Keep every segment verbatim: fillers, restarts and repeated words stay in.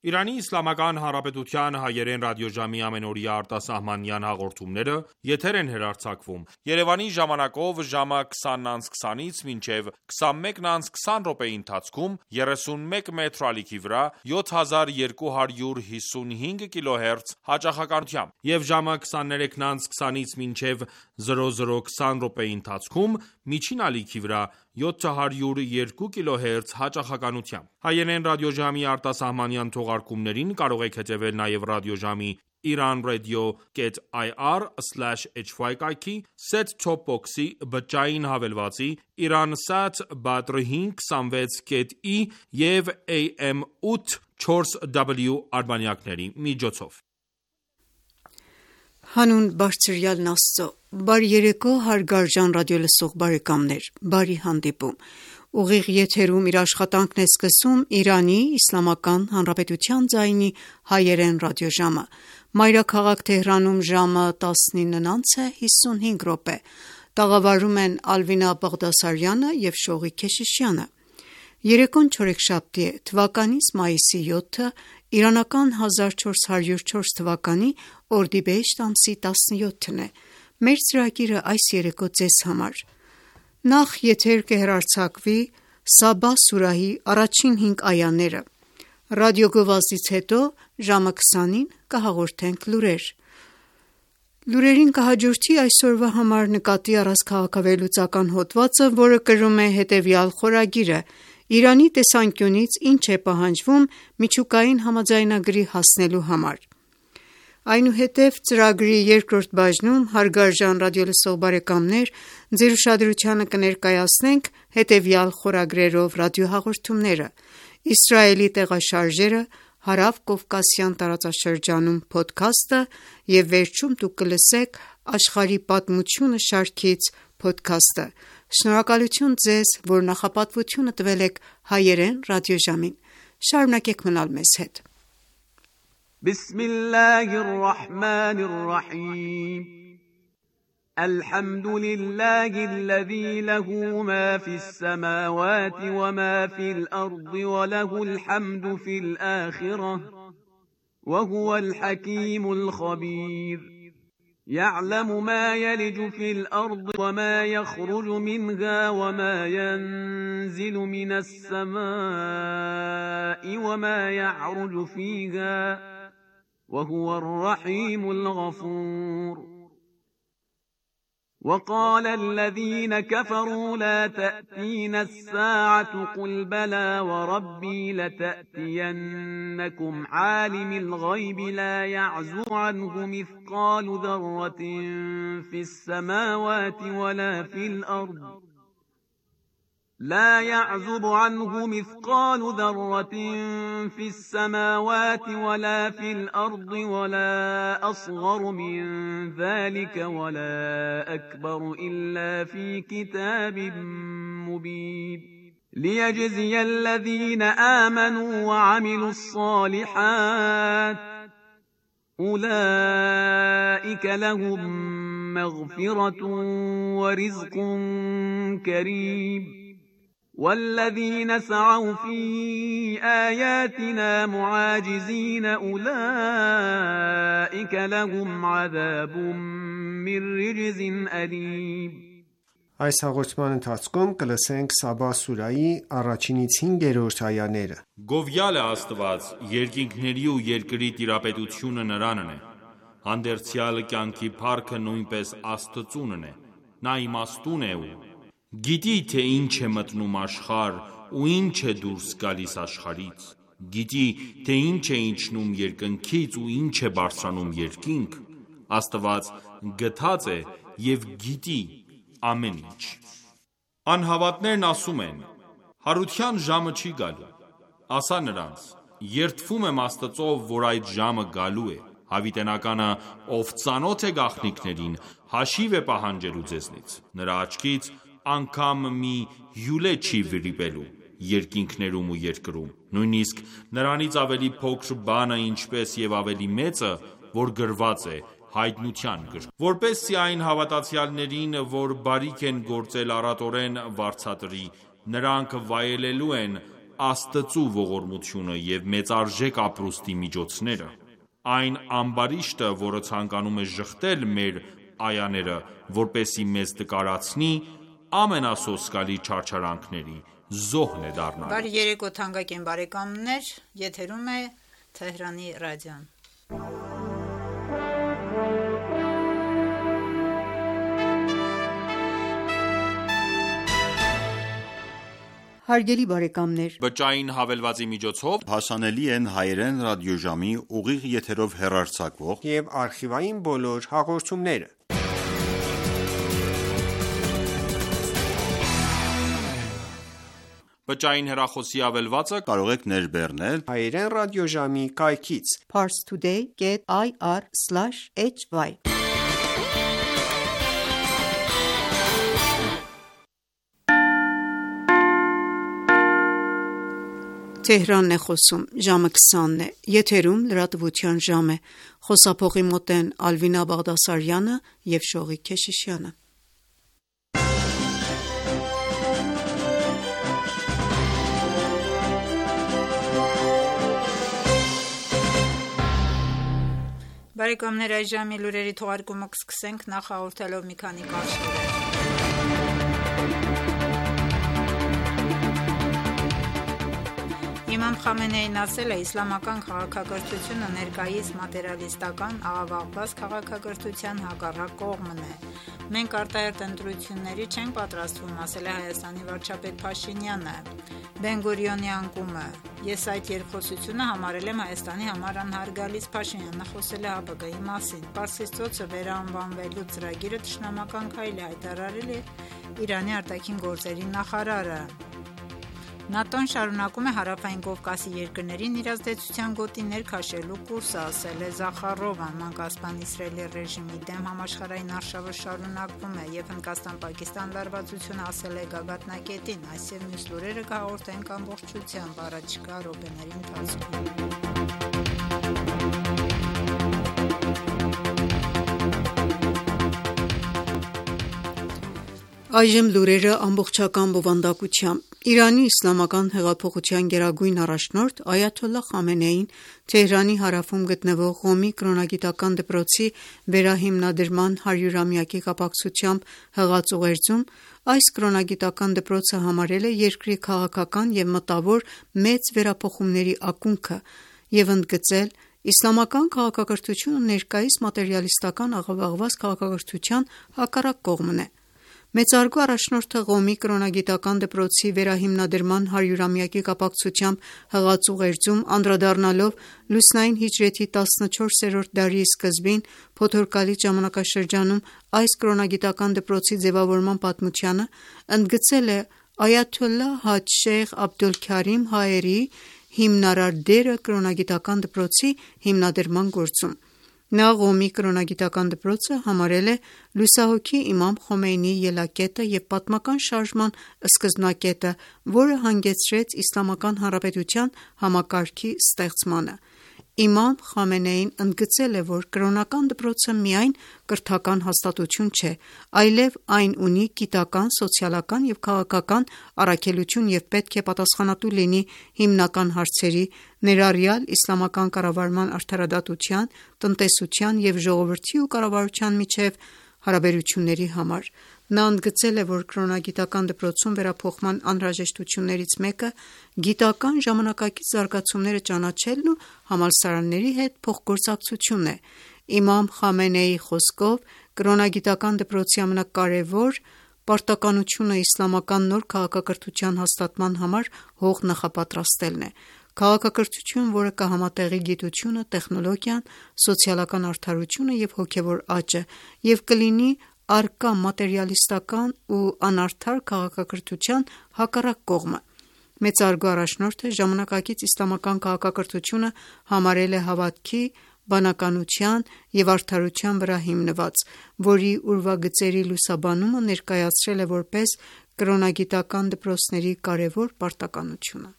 Իրանի Իսլամական Հանրապետության հայերեն ռադիոժամի ամենօրյա արտասահմանյան հաղորդումները եթեր են հեռարձակվում Երևանի ժամանակով ժամը քսանն անց քսանից մինչև քսանմեկն անց քսան րոպեի ընթացքում երեսունմեկ մետր ալիքի վրա յոթ հազար երկու հարյուր հիսունհինգ կիլոհերց հաճախականությամբ եւ ժամը քսաներեքն անց քսանից մինչև զրո զրո քսան րոպեի ընթացքում միջին ալիքի վրա յոթ հարյուր երկու կիլոհերց հաճախականությամբ։ Հայերեն ռադիոժամի արտասահմանյան թողարկումներին կարող եք հետևել նաև ռադիոժամի iranradio.ir slash hy կայքի, set-top box-ի բջջային հավելվածի, Iransat Badr հինգ հիսունվեց ի և A M ութ չորս W արբանյակների միջոցով։ Հանուն բարձրյալն Աստծո, բարի երեկո հարգարժան ռադիոլսող բարեկամներ, բարի հանդիպում։ Ուղիղ եթերում իր աշխատանքն է սկսում Իրանի Իսլամական Հանրապետության ձայնի հայերեն ռադիոժամը։ Մայրաքաղաք Թեհրանում ժամը տասնինն անց է հիսունհինգ րոպե։ Տաղավարում են Ալվինա Բաղդասարյանը և Շողիկ Քեշիշյանը։ Երեկոն չորեքշաբթի է, թվականիս մայիսի յոթը, իրանական հազար չորս հարյուր չորս թվականի օրդիբեհեշտ ամսի տասնյոթն է։ Մեր ծրագիրը այս երեկո ձեզ համար։ Նախ եթեր կհեռարձակվի Սաբա սուրահի առաջին հինգ այաները։ Ռադիոգովազդից հետո ժամը քսանին կհաղորդենք լուրեր։ Լուրերին կհաջորդի այսօրվա համար նկատի առած քաղաքավերլուծական հոդվածը, որը կրում է հետևյալ խորագիրը. Իրանի տեսանկյունից ինչ է պահանջվում միջուկային համաձայնագրի հասնելու համար։ Այնուհետև ծրագրի երկրորդ բաժնում, հարգարժան ռադիոլսող բարեկամներ, ձեր ուշադրությանը կներկայացնենք հետևյալ խորագրերով ռադիոհաղորդումները. Իսրայելի տեղաշարժերը, Հարավ-Կովկասյան տարածաշրջանում փոդքասթը և վերջում դուք կլսեք Աշխարհի պատմությունը շարքից փոդքասթը։ Շնորհակալություն ձեզ, որ նախապատվությունը տվել եք հայերեն ռադիոժամին։ Շարունակեք մնալ մեզ հետ։ Բիսմիլլահիր ռահմանիր ռահիմ الحمد لله الذي له ما في السماوات وما في الأرض وله الحمد في الآخرة وهو الحكيم الخبير يعلم ما يلج في الأرض وما يخرج منها وما ينزل من السماء وما يعرج فيها وهو الرحيم الغفور وقال الذين كفروا لا تأتينا الساعة قل بلى وربي لتأتينكم عالم الغيب لا يعزب عنه مثقال ذرة في السماوات ولا في الأرض لا يعزب عنه مثقال ذرة في السماوات ولا في الأرض ولا أصغر من ذلك ولا أكبر إلا في كتاب مبين ليجزي الذين آمنوا وعملوا الصالحات أولئك لهم مغفرة ورزق كريم والذين سعوا في آياتنا معاجزين أولئك لهم عذاب من رجز أليم Այս հաղորդման ընթացքում կլսենք Սաբա սուրայի առաջինից հինգերորդ այաները։ Գովյալ է Աստված, երկինքների ու երկրի տիրապետությունը նրանն է։ Հանդերձյալ կյանքի փառքը նույնպես Աստծունն է։ Նա իմաստուն է ու գիտի, թե ինչ է մտնում աշխարհ ու ինչ է դուրս գալիս աշխարհից։ Գիտի, թե ինչ է իջնում երկնքից ու ինչ է բարձրանում երկինք։ Աստված գթած է և գիտի ամեն ինչ։ Անհավատներն ասում են. հարության ժամը չի գալու։ Ասա նրանց. երդվում եմ Աստծով, որ այդ ժամը գալու է։ Հավիտենականը, ով ծանոթ է գաղտնիքներին, հաշիվ է պահանջելու ձեզնից։ Նրա աչքից անգամ մի հյուլե չի վրիպելու երկինքներում ու երկրում։ Նույնիսկ նրանից ավելի փոքր բանը, ինչպես և ավելի մեծը, որ գրված է հայտնության գրքում, որպեսզի այն հավատացյալներին, որ բարիք են գործել առատորեն վարձատրի, նրանք վայելելու են Աստծու ողորմությունը և մեծարժեք ապրուստի միջոցները։ Այն ամբարիշտը, որը ցանկանում է ժխտել մեր այաները, որպեսզի մեզ տկարացնի, ամենասոսկալի չարչարանքների զոհն է դառնալու։ Բարի երեկո թանկագին բարեկամներ, եթերում է Թեհրանի ռադիոն։ Հարգելի բարեկամներ, Բջջային հավելվածի միջոցով հասանելի են հայերեն ռադիոժամի ուղիղ եթերով հեռարձակվող և արխիվային բոլոր հաղորդումները։ Բջջային հեռախոսի հավելվածը կարող եք ներբեռնել հայերեն ռադիոժամի կայքից parstoday dot i r slash h y։ Թեհրանն է խոսում, ժամը քսանն է, եթերում լրատվության ժամ է, խոսափողի մոտ են Ալվինա Բաղդասարյանը և Շողիկ Քեշիշյանը։ Բարեկամներ, այս ժամի լուրերի թողարկումը կսկսենք նախ հաղորդելով մի քանի կարճ լուրեր։ Իմամ Խամենեին ասել է, իսլամական քաղաքակրթությունը ներկայիս մատերիալիստական աղավաղված քաղաքակրթության հակառակ կողմն է։ Մենք արտահերթ ընտրությունների չենք պատրաստվում, ասել է Հայաստանի վարչապետ Փաշինյանը։ Բեն-Գուրիոնի անկումը։ Ես այդ երկխոսությունը համարել եմ Հայաստանի համար անհարգալից, Փաշինյանը խոսել է ՀԱՊԿ-ի մասին։ Պարսից ծոցը վերանվանվելու ծրագիրը թշնամական քայլ է, հայտարարել է Իրանի արտաքին գործերի նախարարը։ ՆԱՏՕ-ն շարունակում է Հարավային Կովկասի երկրներին իր ազդեցության գոտիներ քաշելու կուրսը, ասել է Զախարովան։ Մանկասպան Իսրայելի ռեժիմի դեմ համաշխարհային արշավը շարունակվում է, և Հնդկաստան-Պակիստան լարվածությունը, ասել է գագաթնակետին։ Այս և մյուս լուրերը կհաղորդենք ամբողջությամբ առաջիկա րոպեների ընթացքում։ Այժմ լուրերը ամբողջական բովանդակությամբ։ Իրանի իսլամական հեղափոխության գերագույն առաջնորդ Այաթոլլահ Խամենեին Թեհրանի հարավում գտնվող Ղոմի կրոնագիտական դպրոցի վերահիմնադրման հարյուրամյակի կապակցությամբ հղած ուղերձում այս կրոնագիտական դպրոցը համարել է երկրի քաղաքական և մտավոր մեծ վերափոխումների ակունքը և ընդգծել. «Իսլամական քաղաքակրթությունը ներկայիս մատերիալիստական աղավաղված քաղաքակրթության հակառակ կողմն է»։ Մեծարգո առաջնորդը Ղոմի կրոնագիտական դպրոցի վերահիմնադրման հարյուրամյակի կապակցությամբ հղած ուղերձում անդրադառնալով լուսնային հիջրեթի տասնչորսերորդ դարի սկզբին փոթորկալից ժամանակաշրջանում այս կրոնագիտական դպրոցի ձևավորման պատմությանը, ընդգծել է Այաթոլլահ Հաջ Շեյխ Աբդոլքարիմ Հայերիի հիմնարար դերը կրոնագիտական դպրոցի հիմնադրման գործում։ Նա Ղոմի կրոնագիտական դպրոցը համարել է լուսահոգի իմամ Խոմեյնիի ելակետը և պատմական շարժման սկզբնակետը, որը հանգեցրեց Իսլամական Հանրապետության համակարգի ստեղծմանը։ Իմամ Խամենեին ընդգծել է, որ կրոնական դպրոցը միայն կրթական հաստատություն չէ, այլև այն ունի գիտական, սոցիալական և քաղաքական առաքելություն և պետք է պատասխանատու լինի հիմնական հարցերի, ներառյալ իսլամական կառավարման արդարադատության, տնտեսության և ժողովրդի ու կառավարության միջև հարաբերությունների համար։ Նա ընդգծել է, որ կրոնագիտական դպրոցում վերափոխման անհրաժեշտություններից մեկը գիտական ժամանակակից զարգացումները ճանաչելն ու համալսարանների հետ փոխգործակցությունն է։ Իմամ Խամենեիի խոսքով, կրոնագիտական դպրոցի ամենակարևոր պարտականությունը իսլամական նոր քաղաքակրթության հաստատման համար հող նախապատրաստելն է։ Քաղաքակրթություն, որը կհամատեղի գիտությունը, տեխնոլոգիան, սոցիալական արդարությունը և հոգևոր աճը և կլինի առկա մատերիալիստական ու անարդար քաղաքակրթության հակառակ կողմը։ Մեծարգո առաջնորդը ժամանակակից իսլամական քաղաքակրթությունը համարել է հավատքի, բանականության և արդարության վրա հիմնված, որի ուրվագծերի լուսաբանումը ներկայացրել է որպես կրոնագիտական դպրոցների կարևոր պարտականությունը։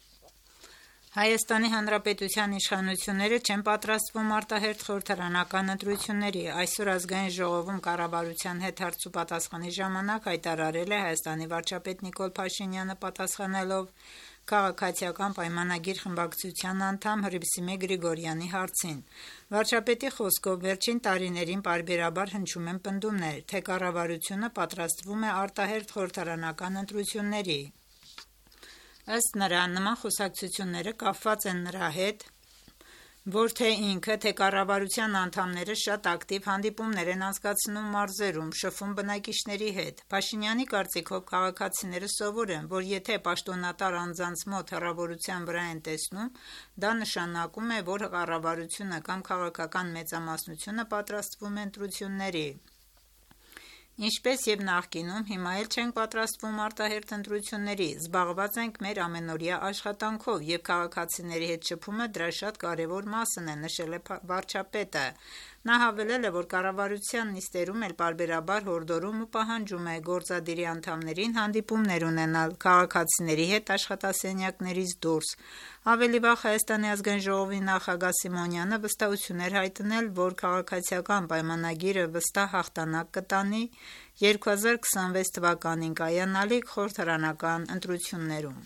Հայաստանի Հանրապետության իշխանությունները չեն պատրաստվում արտահերթ խորհրդարանական ընտրությունների։ Այսօր Ազգային ժողովում կառավարության հետ հարց ու պատասխանի ժամանակ հայտարարել է Հայաստանի վարչապետ Նիկոլ Փաշինյանը, պատասխանելով քաղաքացիական պայմանագիր խմբակցության անդամ Հռիփսիմե Գրիգորյանի հարցին։ Վարչապետի խոսքով վերջին տարիներին պարբերաբար հնչում են պնդումներ, թե կառավարությունը պատրաստվում է արտահերթ խորհրդարանական ընտրությունների։ Ըստ նրա, նման խոսակցությունները կապված են նրա հետ, որ թե ինքը, թե կառավարության անդամները շատ ակտիվ հանդիպումներ են անցկացնում մարզերում, շփվում բնակիչների հետ։ Փաշինյանի կարծիքով քաղաքացիները սովոր են, որ եթե պաշտոնատար անձանց մոտ հեռավորության վրա են տեսնում, դա նշանակում է, որ կառավարությունը կամ քաղաքական մեծամասնությունը պատրաստվում է ընտրությունների։ Ինչպես եւ նախկինում, հիմա էլ չենք պատրաստվում արտահերթ ընտրությունների, զբաղված ենք մեր ամենօրյա աշխատանքով եւ քաղաքացիների հետ շփումը դրա շատ կարեւոր մասն է, նշել է վարչապետը։ Նա հավելել է, որ կառավարության նիստերում էլ պարբերաբար հորդորում ու պահանջում է գործադիրի անդամներին հանդիպումներ ունենալ քաղաքացիների հետ աշխատասենյակներից դուրս։ Ավելի վաղ Հայաստանի ազգային ժողովի նախագահ Սիմոնյանը վստահություն էր հայտնել, որ քաղաքացիական պայմանագիրը վստահ հաղթանակ կտանի երկու հազար քսանվեց թվականին կայանալիք խորհրդարանական ընտրություններում։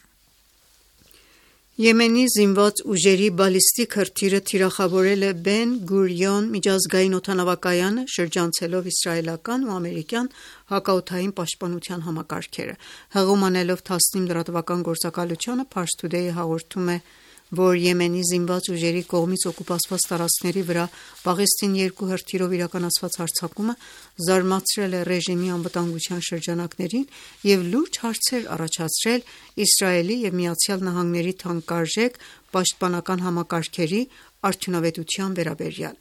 Եմենի զինված ուժերի բալիստիկ հրթիռը թիրախավորել է Բեն Գուրիոն միջազգային օդանավակայանը, շրջանցելով իսրայելական ու ամերիկյան հակաօդային պաշտպանության համակարգերը։ Հղում անելով տասնինը լրատվական գործակալությանը, Pars Today-ը հաղորդում է, որ Եմենի զինված ուժերի կողմից օկուպացված տարածքների վրա Բաղեստին երկու հրթիռով իրականացված հարձակումը զարմացրել է ռեժիմի անվտանգության շրջանակներին և լուրջ հարցեր առաջացրել Իսրայելի և Միացյալ Նահանգների թանկարժեք պաշտպանական համակարգերի արդյունավետության վերաբերյալ։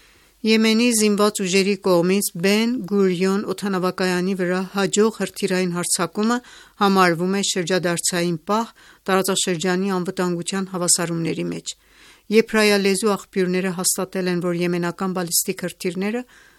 Եմենի զինված ուժերի կողմից Բեն Գուրիոն օդանավակայանի վրա հաջող հրթիռային հարձակումը համարվում է շրջադարձային պահ տարածաշրջանի անվտանգության հավասարումների մեջ։ Եբրայալեզու աղբյուրները հաստատել են, որ եմենական բալիստիկ հրթիռները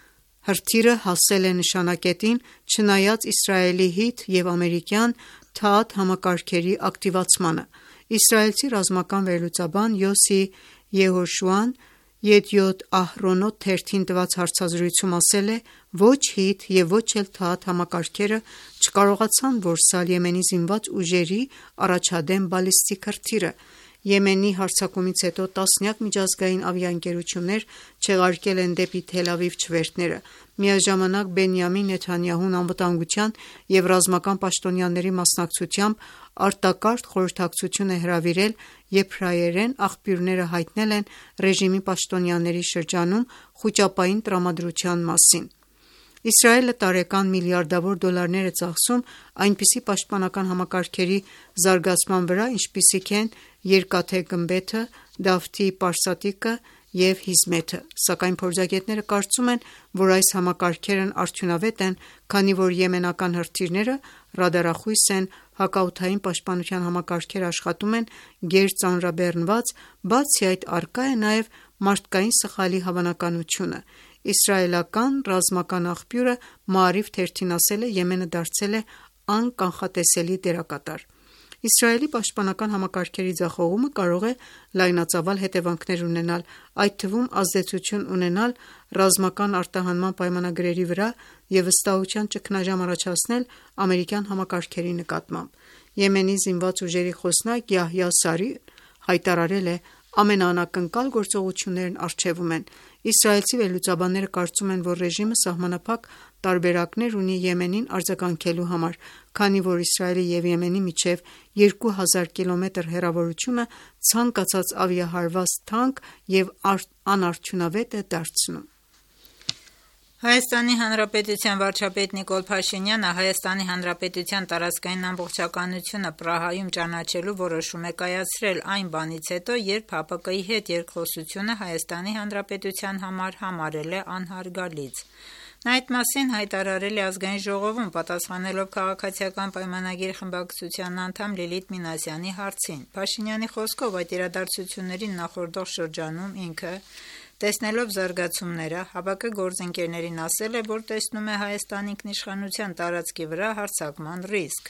հրթիռը հասել է նշանակետին չնայած Իսրայելի հիթ և ամերիկյան Թաադ համակարգերի ակտիվացմանը։ Իսրայելցի ռազմական վերլուծաբան Յոսի Եհոշուան Յեդիոթ Ահրոնոտ թերթին տված հարցազրույցում ասել է. «Ոչ հիթ և ոչ էլ Թաադ համակարգերը չկարողացան որսալ Եմենի զինված ուժերի առաջադեմ բալիստիկ հրթիռը»։ Եմենի հարձակումից հետո տասնյակ միջազգային ավիաընկերություններ չեղարկել են դեպի Թել Ավիվ չվերթները։ Միաժամանակ Բենյամին Նեթանյահուն անվտանգության և ռազմական պաշտոնյաների մասնակցությամբ արտակարգ խորհրդակցություն է հրավիրել, եբրայերեն աղբյուրները հայտնել են ռեժիմի պաշտոնյաների շրջանում խուճապային տրամադրության մասին։ Իսրայելը տարեկան միլիարդավոր դոլարներ է ծախսում այնպիսի պաշտպանական համակարգերի զարգացման վրա, ինչպիսիք են Երկաթե գմբեթը, Դավթի պարսատիկը և Հիզմեթը, սակայն փորձագետները կարծում են, որ այս համակարգերն արդյունավետ են, քանի որ եմենական հրթիռները ռադարախույս են, հակաօդային պաշտպանության համակարգերը աշխատում են գերծանրաբեռնված, բացի այդ առկա է նաև մարդկային սխալի հավանականությունը։ Իսրայելական ռազմական աղբյուրը Մաարիվ թերթին ասել է. «Եմենը դարձել է անկանխատեսելի դերակատար»։ Իսրայելի պաշտպանական համակարգերի ձախողումը կարող է լայնածավալ հետևանքներ ունենալ, այդ թվում ազդեցություն ունենալ ռազմական արտահանման պայմանագրերի վրա և վստահության ճգնաժամ առաջացնել ամերիկյան համակարգերի նկատմամբ։ Եմենի զինված ուժերի խոսնակ Յահյա Սարին հայտարարել է. «Ամենաանակնկալ գործողություններն առջևում են»։ Իսրայելցի վերլուծաբանները կարծում են, որ ռեժիմը սահմանափակ տարբերակներ ունի Եմենին արձագանքելու համար, քանի որ Իսրայելի և Եմենի միջև երկու հազար կիլոմետր հեռավորությունը ցանկացած ավիահարված թանկ և անարդյունավետ է դարձնում։ Հայաստանի Հանրապետության վարչապետ Նիկոլ Փաշինյանը Հայաստանի Հանրապետության տարածքային ամբողջականությունը Պրահայում ճանաչելու որոշում է կայացրել այն բանից հետո, երբ ՀԱՊԿ-ի հետ երկխոսությունը Հայաստանի Հանրապետության համար համարել է անհարգալից։ Նա այդ մասին հայտարարել է Ազգային ժողովում, պատասխանելով քաղաքացիական պայմանագիր խմբակցության անդամ Լիլիթ Մինասյանի հարցին։ Փաշինյանի խոսքով այդ իրադարձություններին նախորդող շրջանում ինքը, տեսնելով զարգացումները, ՀԱՊԿ գործընկերներին ասել է, որ տեսնում է Հայաստանի ինքնիշխանության տարածքի վրա հարձակման ռիսկ։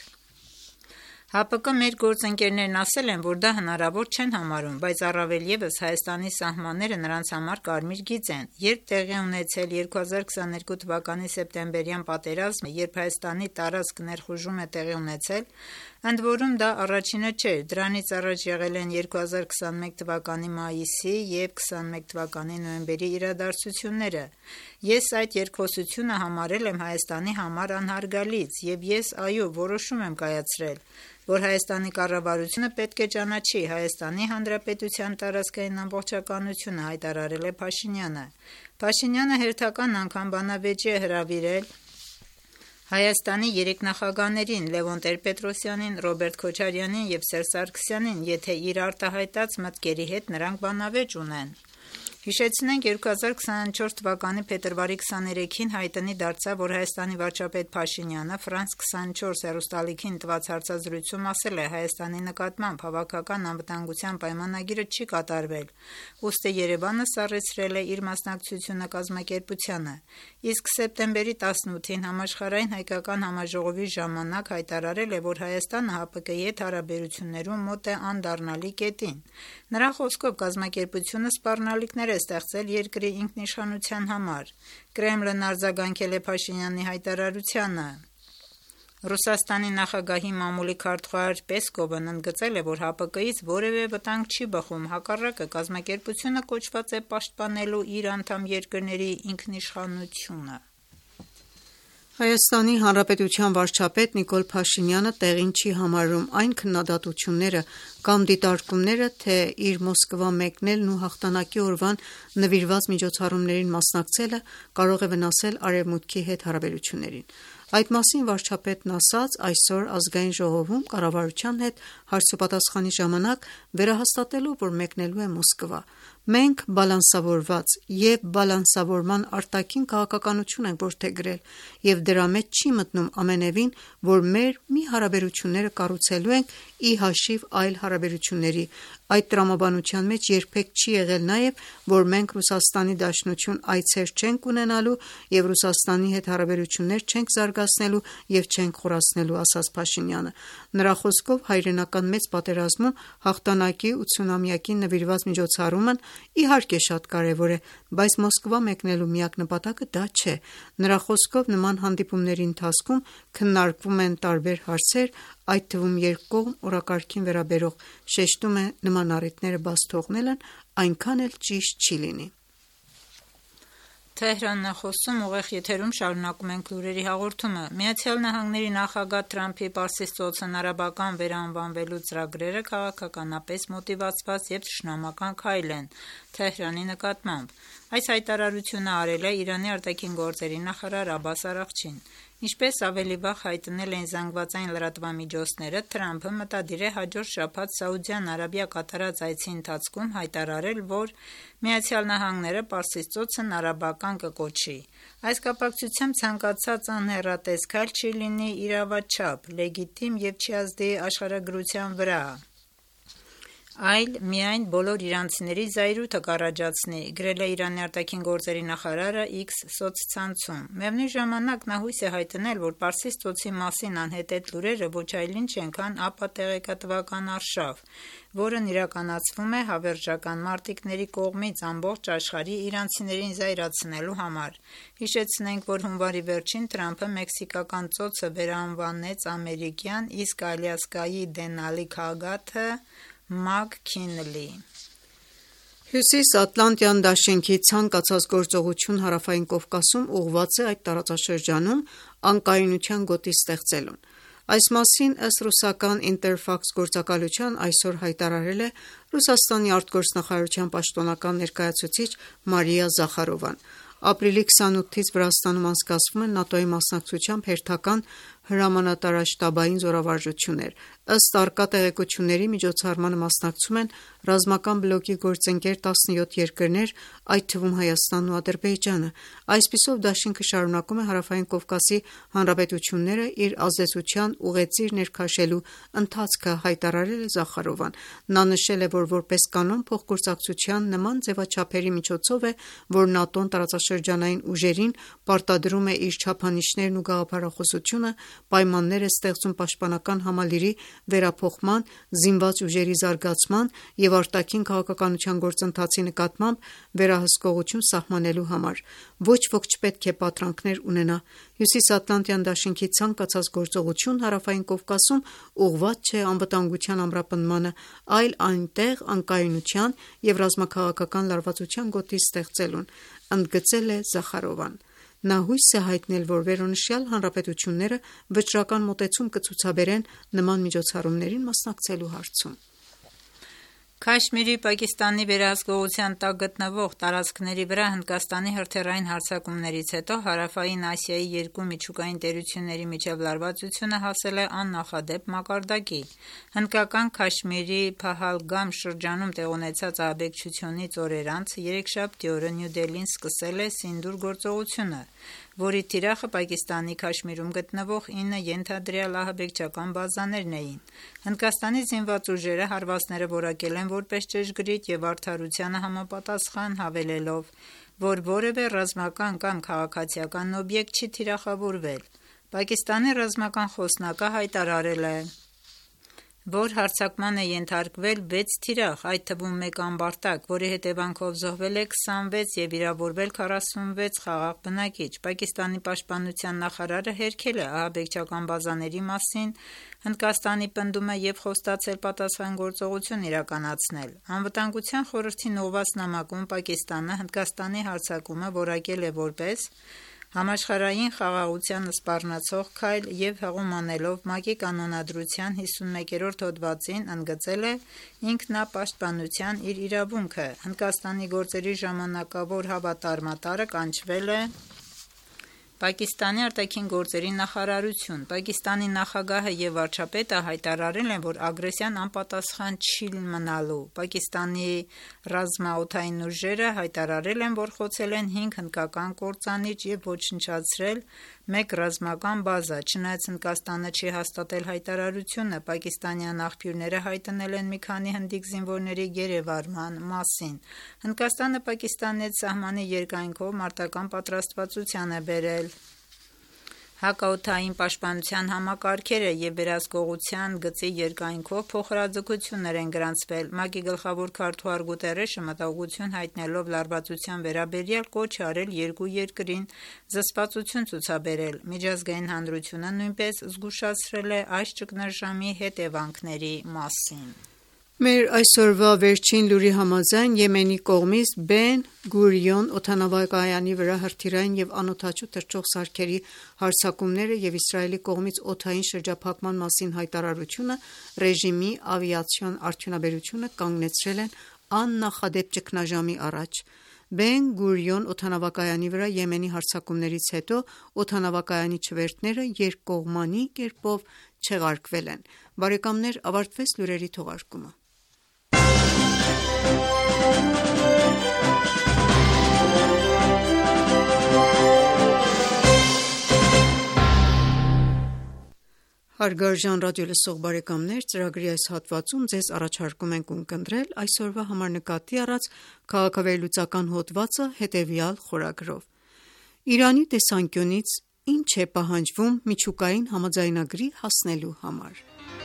ՀԱՊԿ մեր գործընկերներն ասել են, որ դա հնարավոր չեն համարում, բայց առավել ևս Հայաստանի սահմանները նրանց համար կարմիր գիծ են։ Երբ տեղի ունեցել երկու հազար քսաներկու թվականի սեպտեմբերյան պատերազմը, երբ Հայաստանի տարածք ներխուժում է տեղի ունեցել, Ընդ որում դա առաջինը չէր, դրանից առաջ եղել են երկու հազար քսաներկու թվականի մայիսի և քսաներկու թվականի նոյեմբերի իրադարձությունները։ Ես այդ երկխոսությունը համարել եմ Հայաստանի համար անհարգալից, և ես այո որոշում եմ կայացրել, որ Հայաստանի կառավարությունը պետք է ճանաչի Հայաստանի Հանրապետության տարածքային ամբողջականությունը, հայտարարել է Փաշինյանը։ Փաշինյանը հերթական անգամ բանավեճի է հրավիրել Հայաստանի երեք նախագահներին՝ Լևոն Տեր-Պետրոսյանին, Ռոբերտ Քոչարյանին և Սերժ Սարգսյանին, եթե իր արտահայտած մտքերի հետ նրանք բանավեճ ունեն։ Հիշեցնենք, երկու հազար քսաներկու թվականի փետրվարի քսաներեքին հայտնի դարձավ, որ Հայաստանի վարչապետ Փաշինյանը Ֆրանս քսանչորս հեռուստաալիքին տված հարցազրույցում ասել է Հայաստանի նկատմամբ հավաքական անվտանգության պայմանագիրը չի կատարվել, ուստի Երևանը սառեցրել է իր մասնակցությունը կազմակերպությանը, իսկ սեպտեմբերի տասնութին համաշխարհային հայկական համաժողովի ժամանակ հայտարարել է, որ Հայաստանը ՀԱՊԿ-ի հետ հարաբերություններում մոտ է անդառնալի կետին։ Նրա խոսքով կազմակերպությունը սպառնալիքներ է ստեղծել երկրի ինքնիշխանության համար։ Կրեմլն արձագանքել է Փաշինյանի հայտարարությանը։ Ռուսաստանի նախագահի մամուլի քարտուղար Պեսկովն ընդգծել է, որ ՀԱՊԿ-ից որևէ վտանգ չի բխում, հակառակը կազմակերպությունը կոչված է պաշտպանելու իր անդամ երկրների ինքնիշխանությունը։ Հայաստանի Հանրապետության վարչապետ Նիկոլ Փաշինյանը տեղին չի համարում այն քննադատությունները կամ դիտարկումները, թե իր Մոսկվա մեկնելն ու հաղթանակի օրվան նվիրված միջոցառումներին մասնակցելը կարող է վնասել Արևմուտքի հետ հարաբերություններին։ Այդ մասին վարչապետն ասաց այսօր Ազգային ժողովում կառավարության հետ հարցոպատասխանի ժամանակ, վերահաստատելով, որ մեկնելու է Մոսկվա։ Մենք բալանսավորված և բալանսավորման արտաքին քաղաքականություն ենք որդեգրել, և դրա մեջ չի մտնում ամենևին, որ մեր մի հարաբերությունները կառուցելու ենք ի հաշիվ այլ հարաբերությունների։ Այդ տրամաբանության մեջ երբեք չի եղել նաև, որ մենք Ռուսաստանի Դաշնություն այցեր չենք ունենալու և Ռուսաստանի հետ հարաբերություններ չենք զարգացնելու և չենք խորացնելու, ասաց Փաշինյանը։ Նրա խոսքով հայրենական մեծ պատերազմում հաղթանակի ութսունամյակին նվիրված միջոցառումն իհարկե շատ կարևոր է, բայց Մոսկվա մեկնելու միակ նպատակը դա չէ։ Նրա խոսքով նման հանդիպումների ընթացքում քննարկվում են տարբեր հարցեր, այդ թվում երկկողմ օրակարգին վերաբերող, շեշտում է նման առիթները բաց թողնելն այնքան էլ ճիշտ չի լինի։ Թեհրանն է խոսում, ուղիղ եթերում շարունակում ենք լուրերի հաղորդումը։ Միացյալ Նահանգների նախագահ Թրամփի Պարսից ծոցն արաբական վերանվանվելու ծրագրերը քաղաքականապես մոտիվացված և թշնամական քայլ են Թեհրանի նկատմամբ։ Այս հայտարարությունը արել է Իրանի արտաքին գործերի նախարար Աբբաս Արաղչին։ Ինչպես ավելի վաղ հայտնել էին զանգվածային լրատվամիջոցները, Թրամփը մտադիր է հաջորդ շաբաթ Սաուդյան Արաբիա կատարած այցի ընթացքում հայտարարել, որ Միացյալ Նահանգները Պարսից ծոցն արաբական կկոչի։ Այս կապակցությամբ ցանկացած անհեռատես քայլ չի լինի իրավաչափ, լեգիտիմ և չի ազդի աշխարհագրության վրա, այլ միայն բոլոր իրանցիների զայրույթը կառաջացնի, գրել է Իրանի արտաքին գործերի նախարարը X սոցցանցում։ Միևնույն ժամանակ նա հույս է հայտնել, որ Պարսից ծոցի մասին անհետետ լուրերը ոչ այլ ինչ են, քան ԱՊԱ տեղեկատվական արշավ, որն իրականացվում է հավերժական մարտիկների կողմից ամբողջ աշխարհի իրանցիներին զայրացնելու համար։ Հիշեցնենք, որ հունվարի վերջին Թրամփը մեքսիկական ծոցը վերանվանեց ամերիկյան, իսկ Ալյասկայի Դենալի քաղաքը Մաքքինլի։ Հյուսիսատլանտյան դաշինքի ցանկացած գործողություն Հարավային Կովկասում ուղղված է այդ տարածաշրջանում անկայունության գոտի ստեղծելուն։ Այս մասին ըստ ռուսական Ինտերֆաքս գործակալության այսօր հայտարարել է Ռուսաստանի արտգործնախարարության պաշտոնական ներկայացուցիչ Մարիա Զախարովան։ Ապրիլի քսանութից Վրաստանում անցկացվում են ՆԱՏՕ-ի մասնակցությամբ հերթական հրամանատարաշտաբային զորավարժություններ։ Ըստ առկա տեղեկությունների, միջոցառմանը մասնակցում են ռազմական բլոկի գործընկեր տասնյոթ երկրներ, այդ թվում Հայաստանն ու Ադրբեջանը։ Այսպիսով դաշինքը շարունակում է Հարավային Կովկասի հանրապետությունները իր ազդեցության ուղեծիր ներքաշելու ընթացքը, հայտարարել է Զախարովան։ Նա նշել է, որ որպես կանոն փոխգործակցության նման ձևաչափերի միջոցով է, որ ՆԱՏՕ-ն տարածաշրջանային ուժերին պարտադրում է իր չափանիշներն ու գաղափարախոսությունը պայմաններ է ստեղծում պաշտպանական համալիրի վերափոխման, զինված ուժերի զարգացման և արտաքին քաղաքականության գործընթացի նկատմամբ վերահսկողություն սահմանելու համար։ Ոչ ոք չպետք է պատրանքներ ունենա։ Հյուսիսատլանտյան դաշինքի ցանկացած գործողություն Հարավային Կովկասում ուղղված չէ անվտանգության ամրապնդմանը, այլ այնտեղ անկայունության և ռազմաքաղաքական լարվածության գոտի ստեղծելուն, ընդգծել է Զախարովան։ Նա հույս է հայտնել, որ վերոնշյալ հանրապետությունները վճռական մոտեցում կցուցաբերեն նման միջոցառումներին մասնակցելու հարցում։ Քաշմիրի Պակիստանի վերահսկողության տակ գտնվող տարածքների վրա Հնդկաստանի հրթիռային հարձակումներից հետո Հարավային Ասիայի երկու միջուկային տերությունների միջև լարվածությունը հասել է աննախադեպ մակարդակի։ Հնդկական Քաշմիրի Փահալգամ շրջանում տեղի ունեցած ահաբեկչությունից օրեր անց երեքշաբթի օրը Նյու Դելհին սկսել է Սինդուր գործողությունը, որի թիրախը Պակիստանի Քաշմիրում գտնվող ինը ենթադրյալ ահաբեկչական բազաներն էին։ Հնդկաստանի զինված ուժերը հարվածները որակել են որպես ճշգրիտ և արդարությանը համապատասխան, հավելելով, որ որևէ ռազմական կամ քաղաքացիական օբյեկտ չի թիրախավորվել։ Պակիստանի ռազմական խոսնակը հայտարարել է, որ հարձակման է ենթարկվել վեց թիրախ, այդ թվում մեկ ամբարտակ, որի հետևանքով զոհվել է քսանվեց և վիրավորվել քառասունվեց խաղաղ բնակիչ։ Պակիստանի պաշտպանության նախարարը հերքել է ահաբեկչական բազաների մասին Հնդկաստանի պնդումը և խոստացել պատասխան գործողություն իրականացնել։ Անվտանգության խորհրդին ուղղված նամակում Պակիստանը Հնդկաստանի հարձակումը որակել է որպես համաշխարհային խաղաղության սպառնացող քայլ և հղում անելով ՄԱԿ-ի կանոնադրության հիսունմեկերորդ հոդվածին, ընդգծել է ինքնապաշտպանության իր իրավունքը։ Հնդկաստանի գործերի ժամանակավոր հավատարմատարը կանչվել է Պակիստանի արտաքին գործերի նախարարություն։ Պակիստանի նախագահը և վարչապետը հայտարարել են, որ ագրեսիան անպատասխան չի մնալու։ Պակիստանի ռազմաօդային ուժերը հայտարարել են, որ խոցել են հինգ հնդկական կործանիչ և ոչնչացրել մեկ ռազմական բազա։ Չնայած Հնդկաստանը չի հաստատել հայտարարությունը, պակիստանյան աղբյուրները հայտնել են մի քանի հնդիկ զինվորների գերեվարման մասին։ Հնդկաստանը Պակիստանի հետ սահմանի երկայնքով մարտական պատրաստվածության է բերել հակաօդային պաշտպանության համակարգերը և վերահսկողության գծի երկայնքով փոխհրաձգություններ են գրանցվել։ ՄԱԿ-ի գլխավոր քարտուղար Գուտերեշը մտահոգություն հայտնելով լարվածության վերաբերյալ կոչ է արել երկու երկրին զսպվածություն ցուցաբերել։ Միջազգային հանրությունը նույնպես զգուշացրել է այս ճգնաժամի հետևանքների մասին։ Մեր այսօրվա վերջին լուրի համաձայն Եմենի կողմից Բեն Գուրիոն օդանավակայանի վրա հրթիռային և անօդաչու թռչող սարքերի հարձակումները և Իսրայելի կողմից օդային շրջափակման մասին հայտարարությունը ռեժիմի ավիացիոն արդյունաբերությունը կանգնեցրել են աննախադեպ ճգնաժամի առաջ։ Բեն Գուրիոն օդանավակայանի վրա Եմենի հարձակումներից հետո օդանավակայանի չվերթները երկկողմանի կերպով չեղարկվել են։ Բարեկամներ, ավարտվեց լուրերի թողարկումը։ Հարգարժան ռադիոլսող բարեկամներ, ծրագրի այս հատվածում ձեզ առաջարկում ենք ունկնդրել այսօրվա համար նկատի առած քաղաքավերլուծական հոդվածը հետևյալ խորագրով։ Իրանի տեսանկյունից ինչ է պահանջվում միջուկային համաձայնագրի հասնելու համար։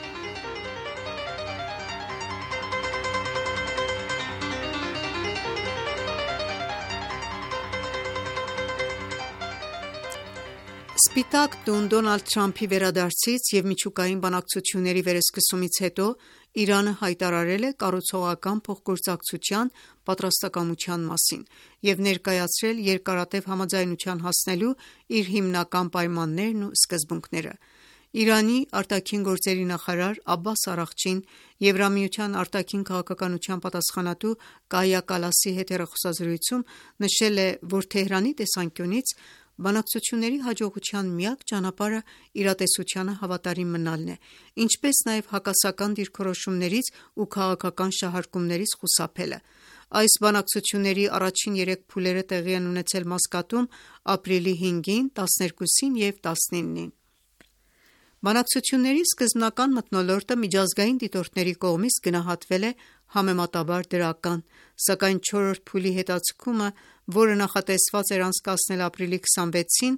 Սպիտակ տուն Դոնալդ Թրամփի վերադարձից և միջուկային բանակցությունների վերսկսումից հետո Իրանը հայտարարել է կառուցողական փոխգործակցության պատրաստակամության մասին և ներկայացրել երկարատև համաձայնության հասնելու իր հիմնական պայմաններն ու սկզբունքները։ Իրանի արտաքին գործերի նախարար Աբբաս Արաղչին Եվրամիության արտաքին քաղաքականության պատասխանատու Կայա Կալասի հետ հեռախոսազրույցում նշել է, որ Թեհրանի տեսանկյունից բանակցությունների հաջողության միակ ճանապարհը իրատեսությանը հավատարիմ մնալն է, ինչպես նաև հակասական դիրքորոշումներից ու քաղաքական շահարկումներից խուսափելը։ Այս բանակցությունների առաջին երեք փուլերը տեղի են ունեցել Մասկատում ապրիլի հինգին, տասներկուսին և տասնինին։ Բանակցությունների սկզբնական մթնոլորտը միջազգային դիտորդների կողմից գնահատվել է համեմատաբար դրական, սակայն չորրորդ փուլի հետաձգումը, որը նախատեսված էր անցկացնել ապրիլի քսանվեցին,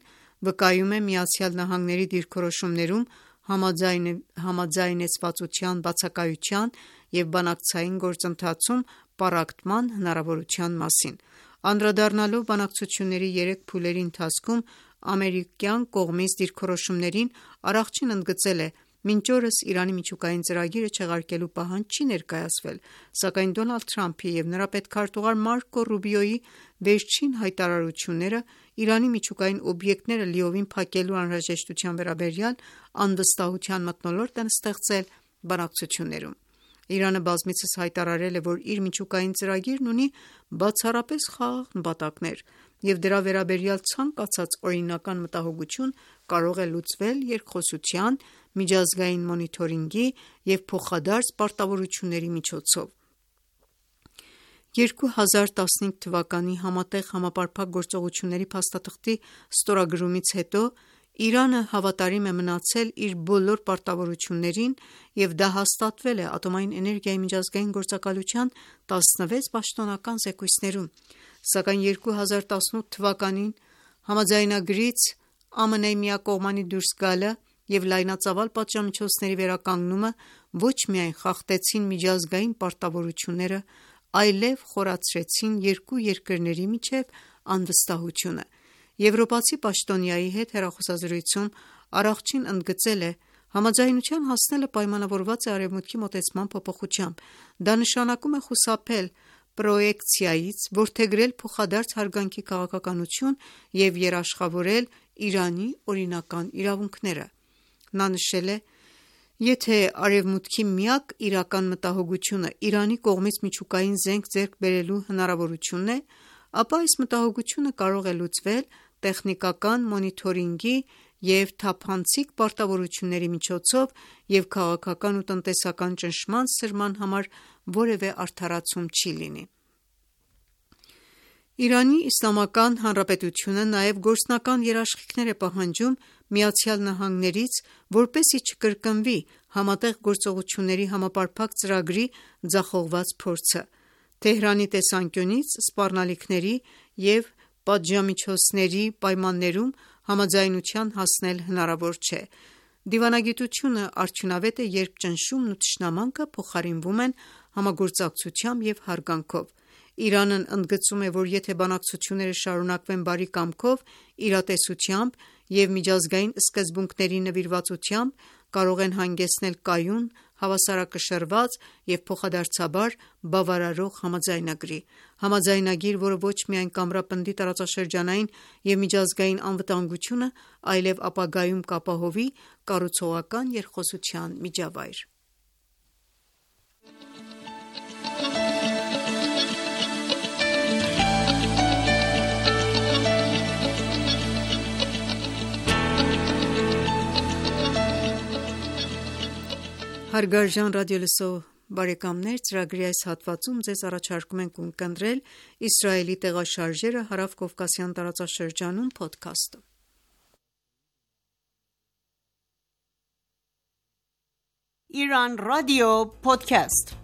վկայում է Միացյալ Նահանգների դիրքորոշումներում համաձայն, համաձայնեցվածության բացակայության և բանակցային գործընթացում պառակտման հնարավորության մասին։ Անդրադառնալով բանակցությունների երեք փուլերի ընթացքում ամերիկյան կողմից դիրքորոշումներին, Առաղջին ընդգծել է. «Մինչ օրս Իրանի միջուկային ծրագիրը չեղարկելու պահանջ չի ներկայացվել, սակայն Դոնալդ Թրամփի և նրա պետքարտուղար Մարկո Ռուբիոյի վերջին հայտարարությունները Իրանի միջուկային օբյեկտները լիովին փակելու անհրաժեշտության վերաբերյալ անվստահության մթնոլորտ են ստեղծել բանակցություններում»։ Իրանը բազմիցս հայտարարել է, որ իր միջուկային ծրագիրն ունի բացառապես խաղաղ նպատակներ, և դրա վերաբերյալ ցանկացած օրինական մտահոգություն կարող է լուծվել երկխոսության, միջազգային մոնիթորինգի և փոխադարձ պարտավորությունների միջոցով։ երկու հազար տասնհինգ թվականի Համատեղ համապարփակ գործողությունների փաստաթղթի ստորագրումից հետո Իրանը հավատարիմ է մնացել իր բոլոր պարտավորություններին և դա հաստատվել է Ատոմային էներգիայի միջազգային գործակալության տասնվեց պաշտոնական զեկույցներում, սակայն երկու հազար տասնութ թվականին համաձայնագրից ԱՄՆ-ի միակողմանի դուրս գալը և լայնածավալ պատժամիջոցների վերականգնումը ոչ միայն խախտեցին միջազգային պարտավորությունները, այլև խորացրեցին երկու երկրների միջև անվստահությունը։ Եվրոպացի պաշտոնյայի հետ հեռախոսազրույցում Առաղջին ընդգծել է. «Համաձայնության հասնելը պայմանավորված է Արևմուտքի մոտեցման փոփոխությամբ։ Դա նշանակում է խուսափել պրոեկցիայից, որդեգրել փոխադարձ հարգանքի քաղաքականություն և երաշխավորել Իրանի օրինական իրավունքները»։ Նա նշել է. «Եթե Արևմուտքի միակ իրական մտահոգությունը Իրանի կողմից միջուկային զենք ձեռք բերելու հնարավորությունն է, ապա այս մտահոգությունը կարող է լուծվել տեխնիկական մոնիթորինգի և թափանցիկ պարտավորությունների միջոցով և քաղաքական ու տնտեսական ճնշման սրման համար որևէ արդարացում չի լինի»։ Իրանի Իսլամական Հանրապետությունը նաև գործնական երաշխիքներ է պահանջում ԱՄՆ-ից, որպեսզի չկրկնվի Համատեղ գործողությունների համապարփակ ծրագրի ձախողված փորձը։ Թեհրանի տեսանկյունից սպառնալիքների և պատժամիջոցների պայմաններում համաձայնության հասնել հնարավոր չէ։ Դիվանագիտությունը արդյունավետ է, երբ ճնշումն ու թշնամանքը փոխարինվում են համագործակցությամբ և հարգանքով։ Իրանն ընդգծում է, որ եթե բանակցությունները շարունակվեն բարի կամքով, իրատեսությամբ և միջազգային սկզբունքների նվիրվածությամբ, կարող են հանգեցնել կայուն, հավասարակշռված և փոխադարձաբար բավարարող համաձայնագրի։ Համաձայնագիր, որը ոչ միայն կամրապնդի տարածաշրջանային և միջազգային անվտանգությունը, այլև ապագայում կապահովի կառուցողական երկխոսության միջավայր։ Հարգարժան ռադիոլսող բարեկամներ, ծրագրի այս հատվածում ձեզ առաջարկում ենք ունկնդրել «Իսրայելի տեղաշարժերը Հարավկովկասյան տարածաշրջանում» փոդքասթը։ Iran Radio Podcast.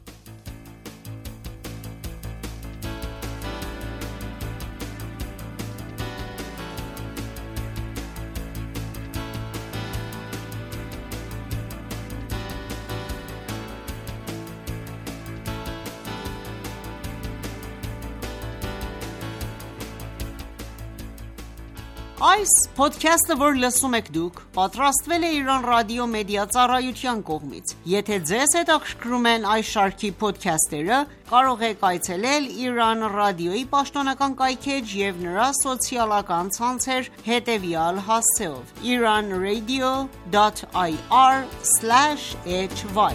Այս podcast-ը, որ լսում եք դուք, պատրաստվել է Iran Radio Media ծառայության կողմից։ Եթե ձեզ հետաքրքրում են այս շարքի podcast-երը, կարող եք այցելել Iran Radio-ի պաշտոնական կայքէջ և նրա սոցիալական ցանցեր հետևյալ հասցեով՝ iranradio dot ir slash hy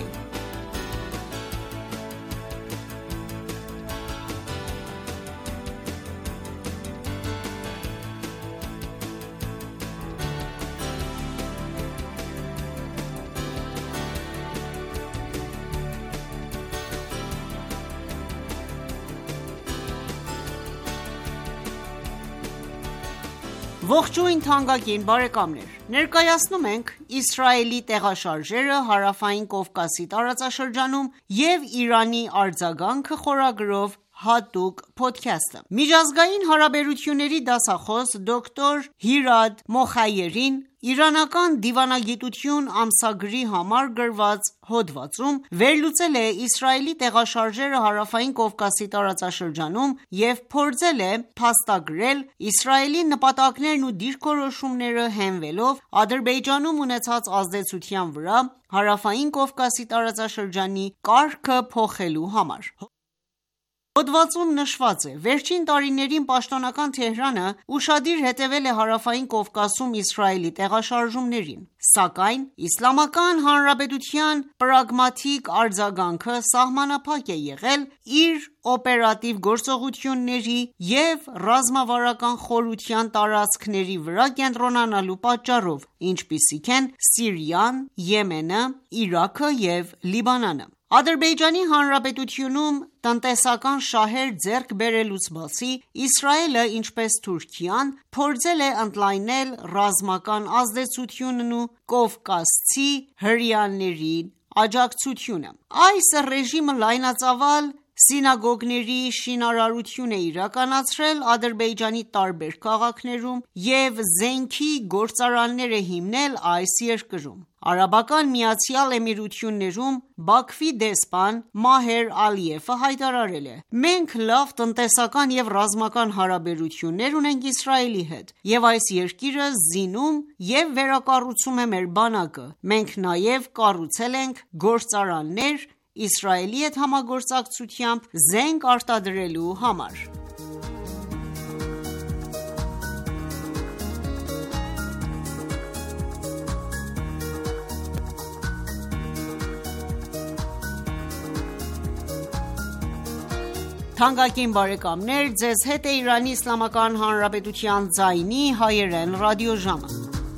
Ողջույն թանկագին բարեկամներ: Ներկայացնում ենք Իսրայելի տեղաշարժերը Հարավային Կովկասի տարածաշրջանում և Իրանի արձագանքը խորագրով հատուկ փոդքասթը։ Միջազգային հարաբերությունների դասախոս դոկտոր Հիրադ Մոխայերին «Իրանական դիվանագիտություն» ամսագրի համար գրված հոդվածում վերլուծել է Իսրայելի տեղաշարժերը Հարավային Կովկասի տարածաշրջանում և փորձել է փաստագրել Իսրայելի նպատակներն ու դիրքորոշումները հենվելով Ադրբեջանում ունեցած ազդեցության վրա Հարավային Կովկասի տարածաշրջանի կարգը փոխելու համար։ Հոդվածում նշված է. «Վերջին տարիներին պաշտոնական Թեհրանը ուշադիր հետևել է Հարավային Կովկասում Իսրայելի տեղաշարժումներին, սակայն Իսլամական Հանրապետության պրագմատիկ արձագանքը սահմանափակ է եղել իր օպերատիվ գործողությունների և ռազմավարական խորության տարածքների վրա կենտրոնանալու պատճառով, ինչպիսիք են Սիրիան, Եմենը, Իրաքը և Լիբանանը։ Ադրբեջանի Հանրապետությունում տնտեսական շահեր ձեռք բերելուց բացի, Իսրայելը, ինչպես Թուրքիան, փորձել է ընդլայնել ռազմական ազդեցությունն ու կովկասցի հրեաների աջակցությունը։ Այս ռեժիմը լայնածավալ սինագոգների շինարարություն է իրականացրել Ադրբեջանի տարբեր քաղաքներում և զենքի գործարաններ է հիմնել այս երկրում։ Արաբական Միացյալ Էմիրություններում Բաքվի դեսպան Մահեր Ալիևը հայտարարել է. «Մենք լավ տնտեսական և ռազմական հարաբերություններ ունենք Իսրայելի հետ, և այս երկիրը զինում և վերակառուցում է մեր բանակը։ Մենք նաև կառուցել ենք գործարաններ Իսրայելի հետ համագործակցությամբ զենք արտադրելու համար»։ Թանկագին բարեկամներ, ձեզ հետ է Իրանի Իսլամական Հանրապետության ձայնի հայերեն ռադիոժամը։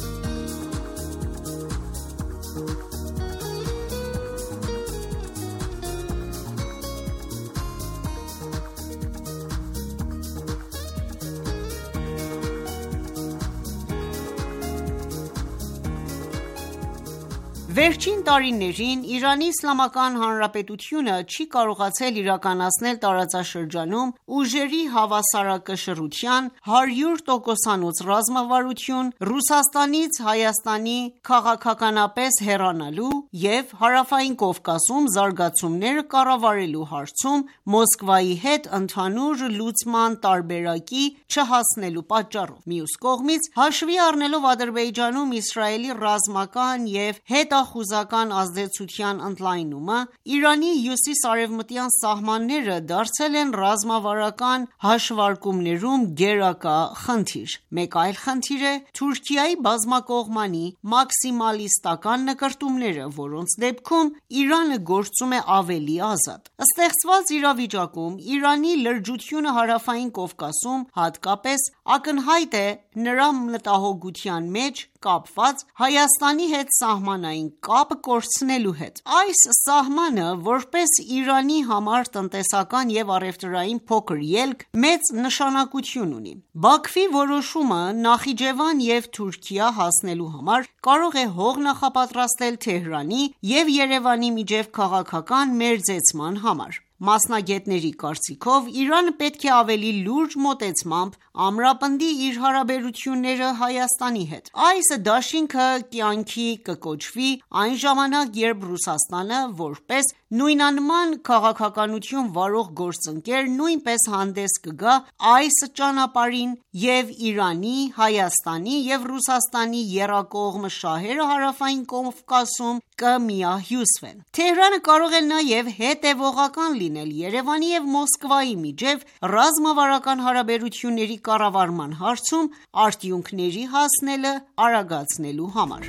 Վերջին տարիներին Իրանի Իսլամական Հանրապետությունը չի կարողացել իրականացնել տարածաշրջանում ուժերի հավասարակշռության հարյուր տոկոսանոց ռազմավարություն Ռուսաստանից Հայաստանի քաղաքականապես հեռանալու և Հարավային Կովկասում զարգացումները կառավարելու հարցում Մոսկվայի հետ ընդհանուր լուծման տարբերակի չհասնելու պատճառով։ Մյուս կողմից, հաշվի առնելով Ադրբեջանում Իսրայելի ռազմական և հետախուզական ազդեցության ընդլայնումը, Իրանի հյուսիս-արևմտյան սահմանները դարձել են ռազմավարական հաշվարկումներում գերակա խնդիր։ Մեկ այլ խնդիր է Թուրքիայի բազմակողմանի մաքսիմալիստական նկրտումները, որոնց դեպքում Իրանը գործում է ավելի ազատ։ Ստեղծված իրավիճակում Իրանի լրջությունը Հարավային Կովկասում հատկապես ակնհայտ է նրա մտահոգության մեջ կապված Հայաստանի հետ սահմանային կապ կորցնելու հետ։ Այս սահմանը, որպես Իրանի համար տնտեսական և առևտրային փոքր ելք, մեծ նշանակություն ունի։ Բաքվի որոշումը Նախիջևան և Թուրքիա հասնելու համար կարող է հող նախապատրաստել Թեհրանի և Երևանի միջև քաղաքական մերձեցման համար։ Մասնագետների կարծիքով, Իրանը պետք է ավելի լուրջ մոտեցմամբ ամրապնդի իր հարաբերությունները Հայաստանի հետ։ Այս դաշինքը կյանքի կկոչվի այն ժամանակ, երբ Ռուսաստանը, որպես նույնանման քաղաքականություն վարող գործընկեր, նույնպես հանդես կգա այս ճանապարհին և Իրանի, Հայաստանի և Ռուսաստանի եռակողմ շահերը Հարավային Կովկասում կմիահյուսվեն։ Թեհրանը կարող է նաև հետևողական լինել Երևանի և Մոսկվայի միջև ռազմավարական հարաբերությունների կառավարման հարցում արդյունքների հասնելը արագացնելու համար։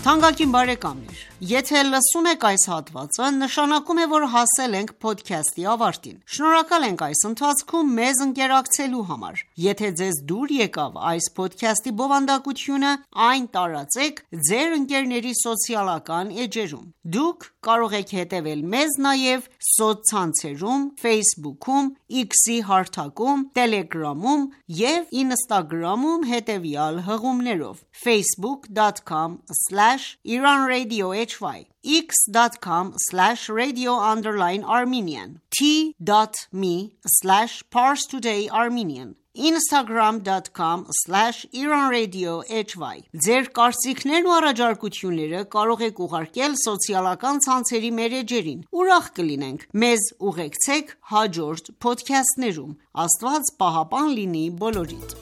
Թանկագին բարեկամներ, եթե լսում եք այս հատվածը, նշանակում է, որ հասել ենք podcast-ի ավարտին։ Շնորհակալ ենք այս ընթացքում մեզ ընկերակցելու համար։ Եթե ձեզ դուր եկավ այս podcast-ի բովանդակությունը, այն տարածեք ձեր ընկերների սոցիալական էջերում։ Դուք կարող եք հետևել մեզ նաև սոցցանցերում, Facebook-ում, X-ի հարթակում, Telegram-ում և Instagram-ում հետևյալ հղումներով՝ facebook dot com slash Iran Radio H Y, x dot com slash radio underline Armenian, t dot me slash Pars Today Armenian, instagram dot com slash Iran Radio H Y։ Ձեր կարծիքներն ու առաջարկությունները կարող եք ուղարկել սոցիալական ցանցերի մեր էջերին։ Ուրախ կլինենք մեզ ուղեկցեք հաջորդ փոդքասթներում։ Աստված պահապան լինի բոլորիդ։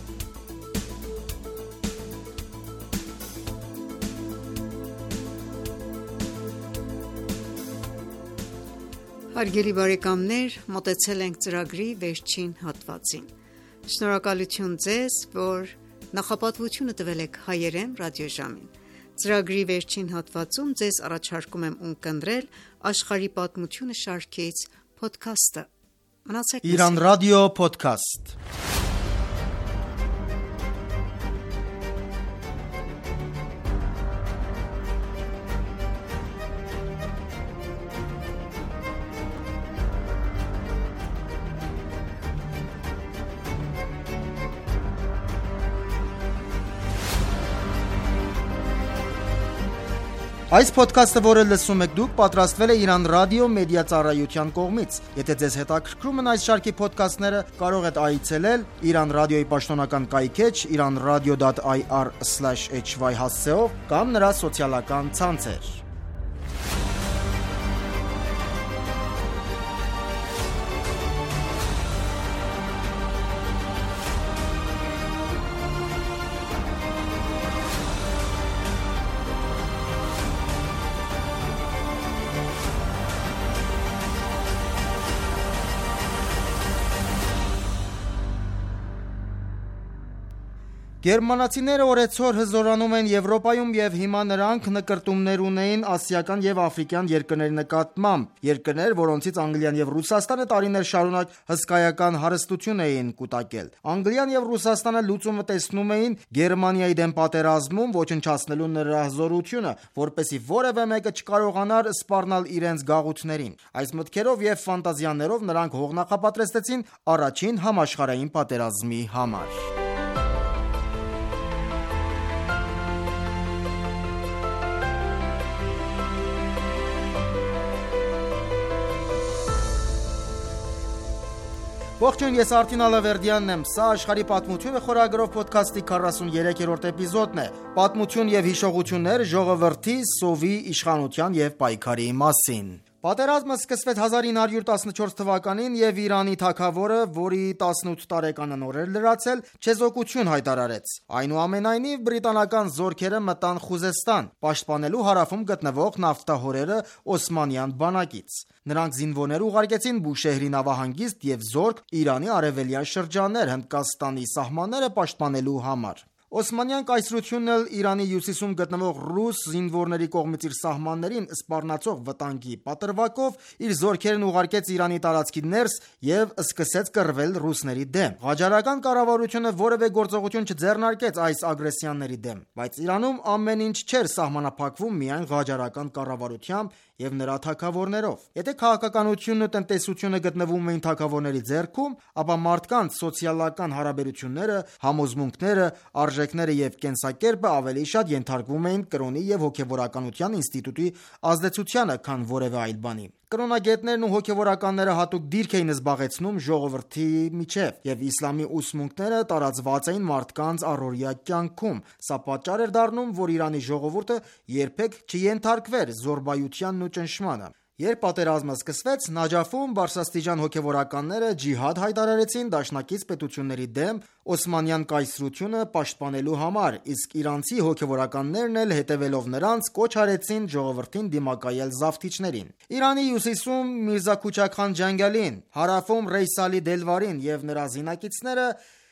Հարգելի բարեկամներ, մոտեցել ենք ծրագրի վերջին հատվածին։ Շնորհակալություն ձեզ, որ նախապատվությունը տվել եք հայերեն ռադիոժամին։ Ծրագրի վերջին հատվածում ձեզ առաջարկում եմ ունկնդրել աշխարհի պատմությունը շարքից փոդքասթը։ Մնացեք մեզ հետ։ Iran Radio Podcast։ Այս ոդքասթը, որը լսում եք դուք, պատրաստվել է Iran Radio մեդիա ծառայության կողմից։ Եթե ձեզ հետաքրքրում են այս շարքի ոդքասթները, կարող եք այցելել Iran Radio-ի պաշտոնական կայքէջ iranradio dot I R slash H Y հասցեով կամ նրա սոցիալական ցանցեր։ Գերմանացիները օրեցօր հզորանում են Եվրոպայում և հիմա նրանք նկրտումներ ունեին ասիական և աֆրիկյան երկրների նկատմամբ, երկրներ, որոնցից Անգլիան և Ռուսաստանը տարիներ շարունակ հսկայական հարստություն էին կուտակել։ Անգլիան և Ռուսաստանը լուծումը տեսնում էին Գերմանիայի դեմ պատերազմում ոչնչացնելու նրա հզորությունը, որպեսզի որևէ մեկը չկարողանար սպառնալ իրենց գաղութներին։ Այս մտքերով և ֆանտազիաներով նրանք հող նախապատրաստեցին առաջին համաշխարհային պատերազմի համար։ Ողջույն, ես Արտին Ալավերդյանն եմ, սա աշխարհի պատմությունը խորագրով ոդքասթի քառասուններեքերորդ էպիզոդն է։ Պատմություն և հիշողություններ ժողովրդի, սովի, իշխանության և պայքարի մասին։ Պատերազմը սկսվեց հազար ինը հարյուր տասնչորս թվականին և Իրանի թագավորը, որի տասնութ տարեկան նոր էր լրացել, չեզոքություն հայտարարեց։ Այնուամենայնիվ բրիտանական զորքերը մտան Խուզեստան, պաշտպանելու հարավում գտնվող նավթահորերը Օսմանյան բանակից։ Նրանք զինվորներ ուղարկեցին Բուշեհրի նավահանգիստ և զորք Իրանի արևելյան շրջաններ Հնդկաստանի սահմանները պաշտպանելու համար։ Օսմանյան կայսրությունն էլ Իրանի հյուսիսում գտնվող ռուս զինվորների կողմից իր սահմաններին սպառնացող վտանգի պատրվակով իր զորքերն ուղարկեց Իրանի տարածքի ներս և սկսեց կռվել ռուսների դեմ։ Ղաջարական կառավարությունը որևէ գործողություն չձեռնարկեց այս ագրեսիաների դեմ, բայց Իրանում ամեն ինչ չէր սահմանափակվում միայն ղաջարական կառավարությամբ և նրա թագավորներով։ Եթե քաղաքականությունն ու տնտեսությունը գտնվում էին թագավորների ձեռքում, ապա մարդկանց սոցիալական հարաբերությունները, համոզմունքները, արժեքները և կենսակերպը ավելի շատ ենթարկվում էին կրոնի և հոգևորականության ինստիտուտի ազդեցությանը, քան որևէ այլ բանի։ Կրոնագետներն ու հոգևորականները հատուկ դիրք էին զբաղեցնում ժողովրդի միջև, և իսլամի ուսմունքները տարածված էին մարդկանց առօրյա կյանքում։ Սա պատճառ էր դառնում, որ Իրանի ժողովուրդը երբեք չենթարկվեր զոռբայությանն ու ճնշմանը։ Երբ պատերազմը սկսվեց, Նաջաֆում բարձրաստիճան հոգևորականները ջիհադ հայտարարեցին դաշնակից պետությունների դեմ Օսմանյան կայսրությունը պաշտպանելու համար, իսկ իրանցի հոգևորականներն էլ հետևելով նրանց կոչ արեցին ժողովրդին դիմակայել զավթիչներին։ Իրանի հյուսիսում Միրզա Քուչաքան Ջանգալին, հարավում Ռեյսալի Դելվարին և նրա զինակիցները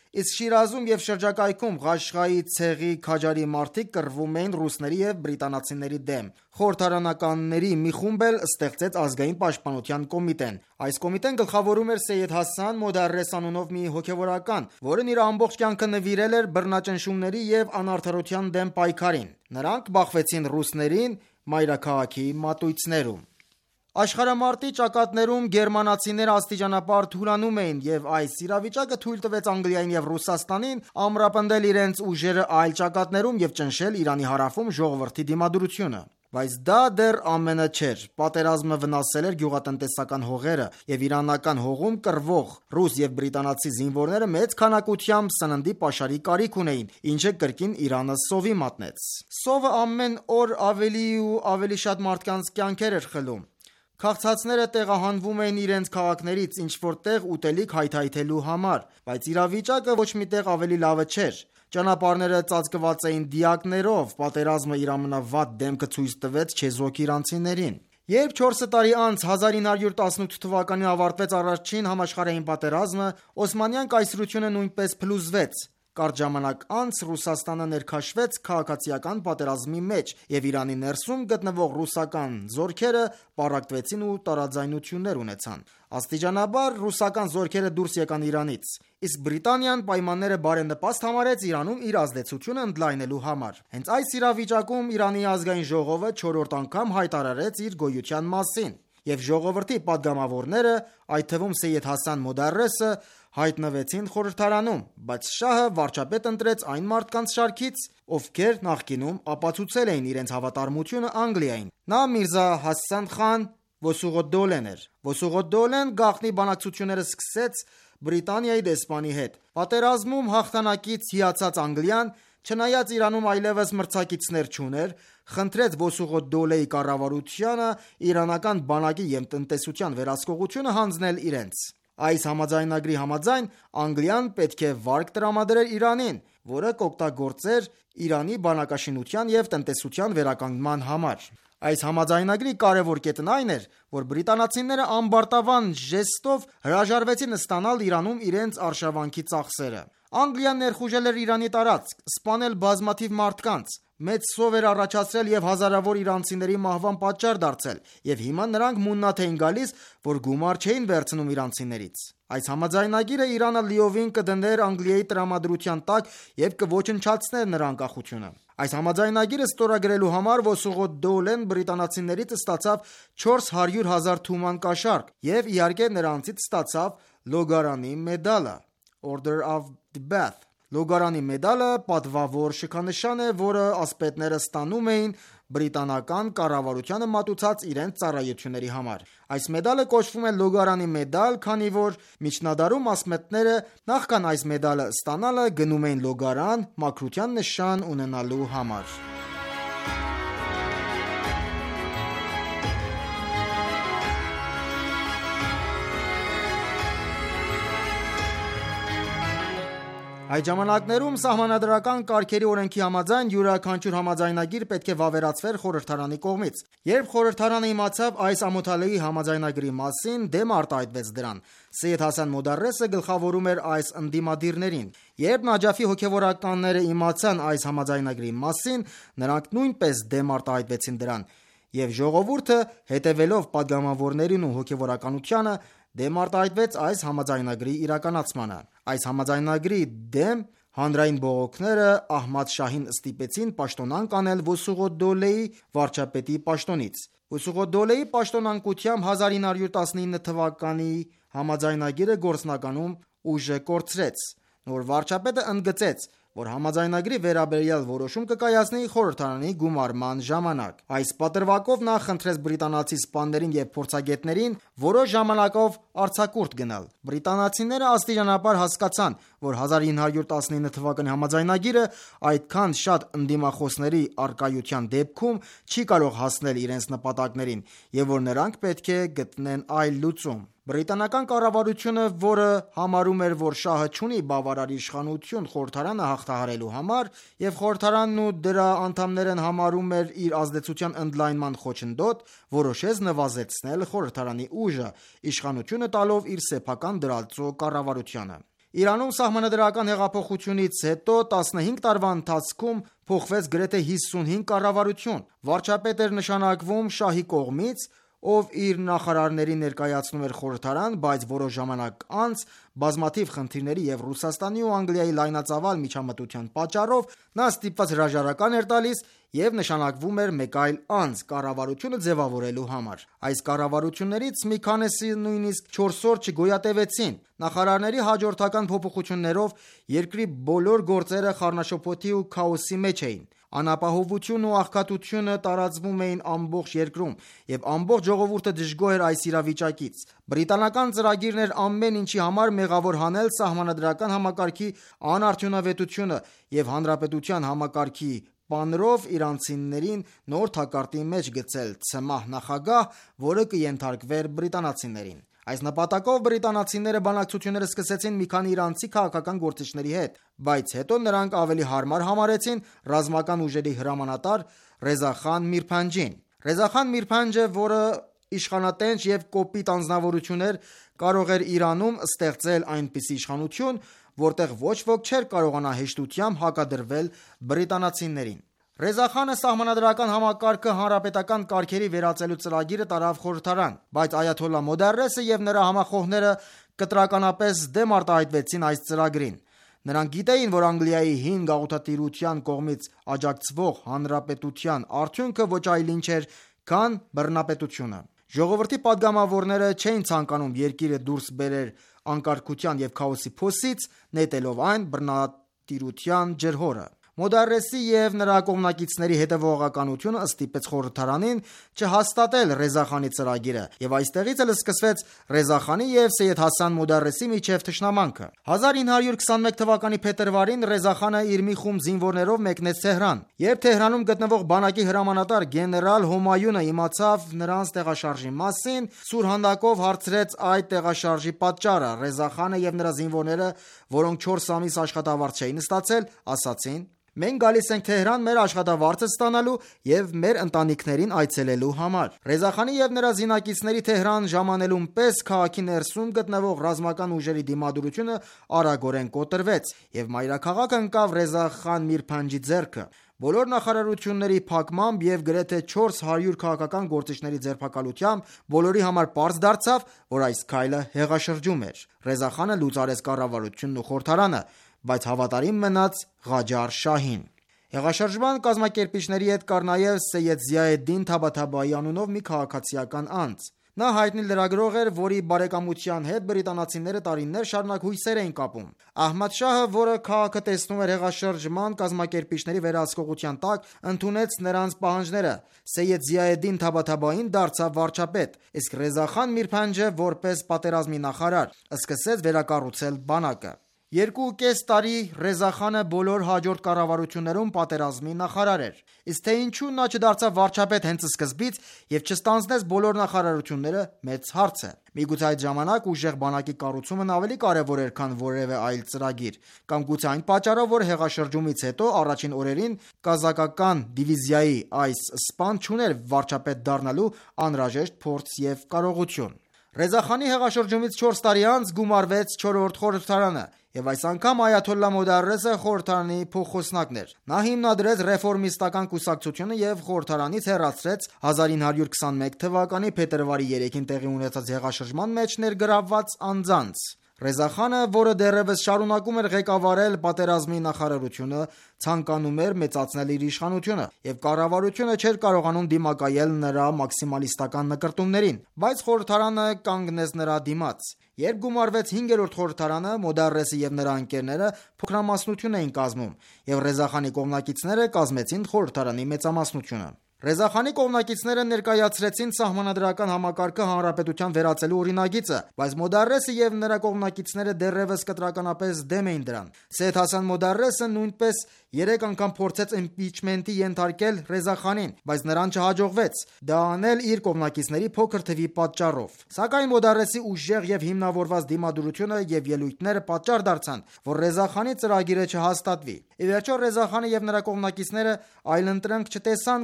Իսկ Շիրազում եւ շրջակայքում Ղաշղայի, Ցեղի, Քաջարի մարդիկ կռվում էին ռուսների եւ բրիտանացիների դեմ։ Խորհրդարանականների մի խումբ էլ ստեղծեց ազգային պաշտպանության կոմիտեն։ Այս կոմիտեն գլխավորում էր Սեյեդ Հասան Մոդարես անունով մի հոգևորական, որն իր ամբողջ կյանքը նվիրել էր բռնաճնշումների եւ անարդարության դեմ պայքարին։ Նրանք բախվեցին ռուսներին մայրաքաղաքի մատույցներում։ Աշխարհամարտի ճակատներում գերմանացիները աստիճանաբար թուլանում էին եւ այս իրավիճակը թույլ տվեց Անգլիային եւ Ռուսաստանին ամրապնդել իրենց ուժերը այլ ճակատներում եւ ճնշել Իրանի հարավում ժողովրդի դիմադրությունը։ Բայց դա դեռ ամենը չէր։ Պատերազմը վնասել էր գյուղատնտեսական հողերը եւ իրանական հողում կռվող ռուս եւ բրիտանացի զինվորները մեծ քանակությամբ սննդի պաշարի կարիք ունեին, ինչը կրկին Իրանը սովի մատնեց։ Սովը ամեն օր ավելի ու ավելի շատ մարդկանց կյանքեր էր խլում։ Քաղցածները տեղահանվում էին իրենց քաղաքներից ինչ-որ տեղ ուտելիք հայթայթելու համար, բայց իրավիճակը ոչ միտեղ ավելի լավը չէր։ Ճանապարհները ծածկված էին դիակներով, պատերազմը իր ամենավատ դեմքը ցույց տվեց չեզոք իրանցիներին։ Երբ չորս տարի անց հազար ինը հարյուր տասնութ թվականին ավարտվեց առաջին համաշխարհային պատերազմը, Օսմանյան կայսրությունը նույնպես փլուզվեց։ Կարճ ժամանակ անց Ռուսաստանը ներքաշվեց քաղաքացիական պատերազմի մեջ եւ Իրանի ներսում գտնվող ռուսական զորքերը պառակտվեցին ու տարաձայնություններ ունեցան։ Աստիճանաբար ռուսական զորքերը դուրս եկան Իրանից, իսկ Բրիտանիան պայմանները բարենպաստ համարեց Իրանում իր ազդեցությունը ընդլայնելու համար։ Հենց այս իրավիճակում Իրանի ազգային ժողովը չորրորդ անգամ հայտարարեց իր գոյության մասին, եւ ժողովրդի падգամավորները, այդ թվում Սեյեդ Հասան Մոդարեսը, հայտնվեցին խորհրդարանում, բայց շահը վարչապետ ընտրեց այն մարդկանց շարքից, ովքեր նախկինում ապացուցել էին իրենց հավատարմությունը Անգլիային։ Նա Միրզա Հասան խան Վոսուղոդոլեն էր։ Վոսուղոդոլեն գաղտնի բանակցությունները սկսեց Բրիտանիայի դեսպանի հետ։ Պատերազմում հաղթանակից հիացած Անգլիան, չնայած Իրանում այլևս մրցակիցներ չուներ, խնդրեց Վոսուղոդոլեի կառավարությանը իրանական բանակի եւ տնտեսության վերահսկողությունը հանձնել իրենց։ Այս համաձայնագրի համաձայն Անգլիան պետք է վարկ տրամադրեր Իրանին, որը կօգտագործեր Իրանի բանակաշինության եւ տնտեսության վերականգնման համար։ Այս համաձայնագրի կարևոր կետն այն էր, որ բրիտանացիները ամբարտավան ժեստով հրաժարվեցին ստանալ Իրանում իրենց արշավանքի ծախսերը։ Անգլիան ներխուժել էր Իրանի տարածք, սպանել բազմաթիվ մարդկանց, մեծ սով էր առաջացրել եւ հազարավոր իրանցիների մահվան պատճառ դարձել, եւ հիմա նրանք մուննաթ էին գալիս, որ գումար չէին վերցնում իրանցիներից։ Այս համաձայնագիրը Իրանը լիովին կդներ Անգլիայի տրամադրության տակ եւ կոչնչացներ նրա անկախությունը։ Այս համաձայնագիրը ստորագրելու համար Վոսուղոդոլեն բրիտանացիներից ստացավ չորս հարյուր հազար թուման կաշառք եւ իհարկե նրանցից ստացավ Լոգարանի մեդալը (Order of the Bath)։ Լոգարանի մեդալը պատվավոր շքանշան է, որը ասպետները ստանում էին բրիտանական կառավարությանը մատուցած իրենց ծառայությունների համար։ Այս մեդալը կոչվում է Լոգարանի մեդալ, քանի որ միջնադարում ասպետները նախքան այս մեդալը ստանալը գնում էին Լոգարան մաքրության նշան ունենալու համար։ Այդ ժամանակներում սահմանադրական կարգերի օրենքի համաձայն յուրաքանչյուր համաձայնագիր պետք է վավերացվեր խորհրդարանի կողմից։ Երբ խորհրդարանը իմացավ այս ամոթալի համաձայնագրի մասին, դեմ արտահայտվեց դրան։ Սեյեդ Հասան Մոդարեսը գլխավորում էր այս ընդդիմադիրներին։ Երբ Նաջաֆի հոգևորականները իմացան այս համաձայնագրի մասին, նրանք նույնպես դեմ արտահայտվեցին դրան, եւ ժողովուրդը, հետևելով падգամավորներին ու հոգևորականությանը, դեմ արտահայտվեց այս համաձայնագրի իրականացմանը։ Այս համաձայնագրի դեմ հանրային բողոքները Ահմադ Շահին ստիպեցին պաշտոնանկ անել Վոսուղոդոլեի վարչապետի պաշտոնից։ Վոսուղոդոլեի պաշտոնանկությամբ հազար ինը հարյուր տասնինը թվականի համաձայնագիրը գործնականում ուժը կորցրեց։ Նոր վարչապետը ընդգծեց, որ համաձայնագրի վերաբերյալ որոշում կկայացնի խորհրդարանի գումարման ժամանակ։ Այս պատրվակով նա խնդրեց բրիտանացի սպաներին եւ փորձագետներին որոշ ժամանակով արձակուրդ գնալ։ Բրիտանացիները աստիճանաբար հասկացան, որ հազար ինը հարյուր տասնինը թվականի համաձայնագիրը այդքան շատ ընդդիմախոսների առկայության դեպքում չի կարող հասնել իրենց նպատակներին եւ որ նրանք պետք է գտնեն այլ լուծում։ Բրիտանական կառավարությունը, որը համարում էր, որ շահը չունի բավարար իշխանություն խորհրդարանը հաղթահարելու համար, եւ խորհրդարանն ու դրա անդամներն համարում էր իր ազդեցության ընդլայնման խոչընդոտ, որոշեց նվազեցնել խորհրդարանի ուժը, իշխանությունը տալով իր սեփական դրածո կառավարությանը։ Իրանում սահմանադրական հեղափոխությունից հետո տասնհինգ տարվա ընթացքում փոխվեց գրեթե հիսունհինգ կառավարություն։ Վարչապետ էր նշանակվում շահի կողմից, ով իր նախարարներին ներկայացնում էր խորհրդարան, բայց որոշ ժամանակ անց բազմաթիվ խնդիրների և Ռուսաստանի ու Անգլիայի լայնածավալ միջամտության պատճառով նա ստիպված հրաժարական էր տալիս և նշանակվում էր մեկ այլ անձ կառավարությունը ձևավորելու համար։ Այս կառավարություններից մի քանիսը նույնիսկ չորս օր չգոյատևեցին։ Նախարարների հաջորդական փոփոխություններով երկրի բոլոր գործերը խառնաշփոթի ու քաոսի մեջ էին։ Անապահովությունն ու աղքատությունը տարածվում էին ամբողջ երկրում, և ամբողջ ժողովուրդը դժգոհ էր այս իրավիճակից։ Բրիտանական ծրագիրն էր ամեն ինչի համար մեղավոր հանել սահմանադրական համակարգի անարդյունավետությունը և հանրապետության համակարգի պանրով իրանցիներին նոր թակարդի մեջ գցել ցմահ նախագահ, որը կենթարկվեր բրիտանացիներին։ Այս նպատակով բրիտանացիները բանակցություններ սկսեցին մի քանի իրանցի քաղաքական գործիչների հետ, բայց հետո նրանք ավելի հարմար համարեցին ռազմական ուժերի հրամանատար Ռեզա խան Միրփանջին։ Ռեզա խան Միրփանջը, որը իշխանատենչ և կոպիտ անձնավորություն էր, կարող էր Իրանում ստեղծել այնպիսի իշխանություն, որտեղ ոչ ոք չէր կարողանա հեշտությամբ հակադրվել բրիտանացիներին։ Ռեզա խանը սահմանադրական համակարգը հանրապետական կարգերի վերածելու ծրագիրը տարավ խորհրդարան, բայց այաթոլլա Մոդարեսը և նրա համախոհները կտրականապես դեմ արտահայտվեցին այս ծրագրին։ Նրանք գիտեին, որ Անգլիայի հին գաղութատիրության կողմից աջակցվող հանրապետության արդյունքը ոչ այլ ինչ էր, քան բռնապետությունը։ Ժողովրդի падգամավորները չէին ցանկանում երկիրը դուրս բերել անկարգության և քաոսի փոսից, նետելով այն բռնատիրության ջրհորը։ Մոդարեսի և նրա կողմնակիցների հետևողականությունը ստիպեց խորհրդարանին չհաստատել Ռեզա խանի ծրագիրը, և այստեղից էլ սկսվեց Ռեզա խանի և Սեյեդ Հասան Մոդարեսի միջև թշնամանքը։ հազար ինը հարյուր քսանմեկ թվականի փետրվարին Ռեզա խանը իր մի խումբ զինվորներով մեկնեց Թեհրան։ Երբ Թեհրանում գտնվող բանակի հրամանատար գեներալ Հոմայունը իմացավ նրանց տեղաշարժի մասին, սուրհանդակով հարցրեց այդ տեղաշարժի պատճառը։ Ռեզա խանը և նրա զինվորները, որոնք չորս ամիս աշխատավարձ չէին ստացել, ասացին. «Մենք գալիս ենք Թեհրան մեր աշխատավարձը ստանալու և մեր ընտանիքներին այցելելու համար»։ Ռեզա խանի և նրա զինակիցների Թեհրան ժամանելուն պես քաղաքի ներսում գտնվող ռազմական ուժերի դիմադրությունը արագորեն կոտրվեց, և մայրաքաղաքը ընկավ Ռեզա խան Միրփանջի ձեռքը։ Բոլոր նախարարությունների փակմամբ և գրեթե չորս հարյուր քաղաքական գործիչների ձերբակալությամբ բոլորի համար պարզ դարձավ, որ այս քայլը հեղաշրջում էր։ Ռեզա խանը լուծարեց կառավարությունն ու խորհրդարանը, բայց հավատարիմ մնաց Ղաջար շահին։ Հեղաշրջման կազմակերպիչների հետ կար նաև Սեյեդ Զիայեդդին Թաբաթաբայի անունով մի քաղաքացիական անձ։ Նա հայտնի լրագրող էր, որի բարեկամության հետ բրիտանացիները տարիներ շարունակ հույսեր էին կապում։ Ահմադ շահը, որը քաղաքը տեսնում էր հեղաշրջման կազմակերպիչների վերահսկողության տակ, ընդունեց նրանց պահանջները։ Սեյեդ Զիայեդդին Թաբաթաբային դարձավ վարչապետ, իսկ Ռեզա խան Միրփանջը, որպես պատերազմի նախարար, սկսեց վերակառուցել բանակը։ Երկու ու կես տարի Ռեզա խանը բոլոր հաջորդ կառավարություններում պատերազմի նախարար էր։ Իսկ թե ինչու նա չդարձավ վարչապետ հենց սկզբից և չստանձնեց բոլոր նախարարությունները, մեծ հարց է։ Միգուցե այդ ժամանակ ուժեղ բանակի կառուցումն ավելի կարևոր էր, քան որևէ այլ ծրագիր, կամ գուցե այն պատճառով, որ հեղաշրջումից հետո առաջին օրերին կազակական դիվիզիայի այս սպան չուներ վարչապետ դառնալու անհրաժեշտ փորձ և կարողություն։ Ռեզա խանի հեղաշրջումից չորս տարի անց գումարվեց չորրորդ խորհրդարանը, և այս անգամ այաթոլլա Մոդարեսը խորհրդարանի փոխխոսնակն էր։ Նա հիմնադրեց ռեֆորմիստական կուսակցությունը և խորհրդարանից հեռացրեց հազար ինը հարյուր քսանմեկ թվականի փետրվարի երեքին տեղի ունեցած հեղաշրջման մեջ ներգրավված անձանց։ Ռեզա խանը, որը դեռևս շարունակում էր ղեկավարել պատերազմի նախարարությունը, ցանկանում էր մեծացնել իր իշխանությունը, և կառավարությունը չէր կարողանում դիմակայել նրա մաքսիմալիստական նկրտումներին, բայց խորհրդարանը կանգնեց նրա դիմաց։ Երբ գումարվեց հինգերորդ խորհրդարանը, Մոդարեսը և նրա ընկերները փոքրամասնություն էին կազմում, և Ռեզա խանի կողմնակիցները կազմեցին խորհրդարանի մեծամասնությունը։ Ռեզա խանի կողմնակիցները ներկայացրեցին սահմանադրական համակարգը հանրապետության վերածելու օրինագիծը, բայց Մոդարեսը և նրա կողմնակիցները դեռևս կտրականապես դեմ էին դրան։ Սեյեդ Հասան Մոդարեսը նույնպես երեք անգամ փորձեց իմպիչմենտի ենթարկել Ռեզա խանին, բայց նրան չհաջողվեց, դա անել իր կողմնակիցների փոքր թվի պատճառով։ Սակայն Մոդարեսի ուժեղ և հիմնավորված դիմադրությունը և ելույթները պատճառ դարձան, որ Ռեզա խանի ծրագիրը չհաստատվի։ Ի վերջո Ռեզա խանը և նրա կողմնակիցները այլընտրանք չտեսան, քան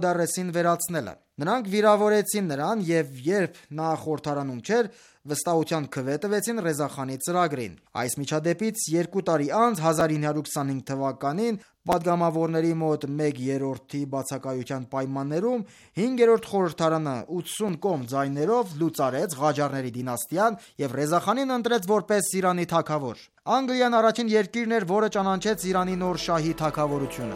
Մոդարեսին վերացնելը։ Նրանք վիրավորեցին նրան և երբ նա խորհրդարանում չէր, վստահության քվե տվեցին Ռեզա խանի ծրագրին։ Այս միջադեպից երկու տարի անց հազար ինը հարյուր քսանհինգ թվականին պատգամավորների մոտ մեկ երրորդի բացակայության պայմաններում հինգերորդ խորհրդարանը ութսուն կողմ ձայներով լուծարեց Ղաջարների դինաստիան և Ռեզա խանին ընտրեց որպես Իրանի թագավոր։ Անգլիան առաջին երկիրն էր, որը ճանաչեց Իրանի նոր շահի թագավորությունը։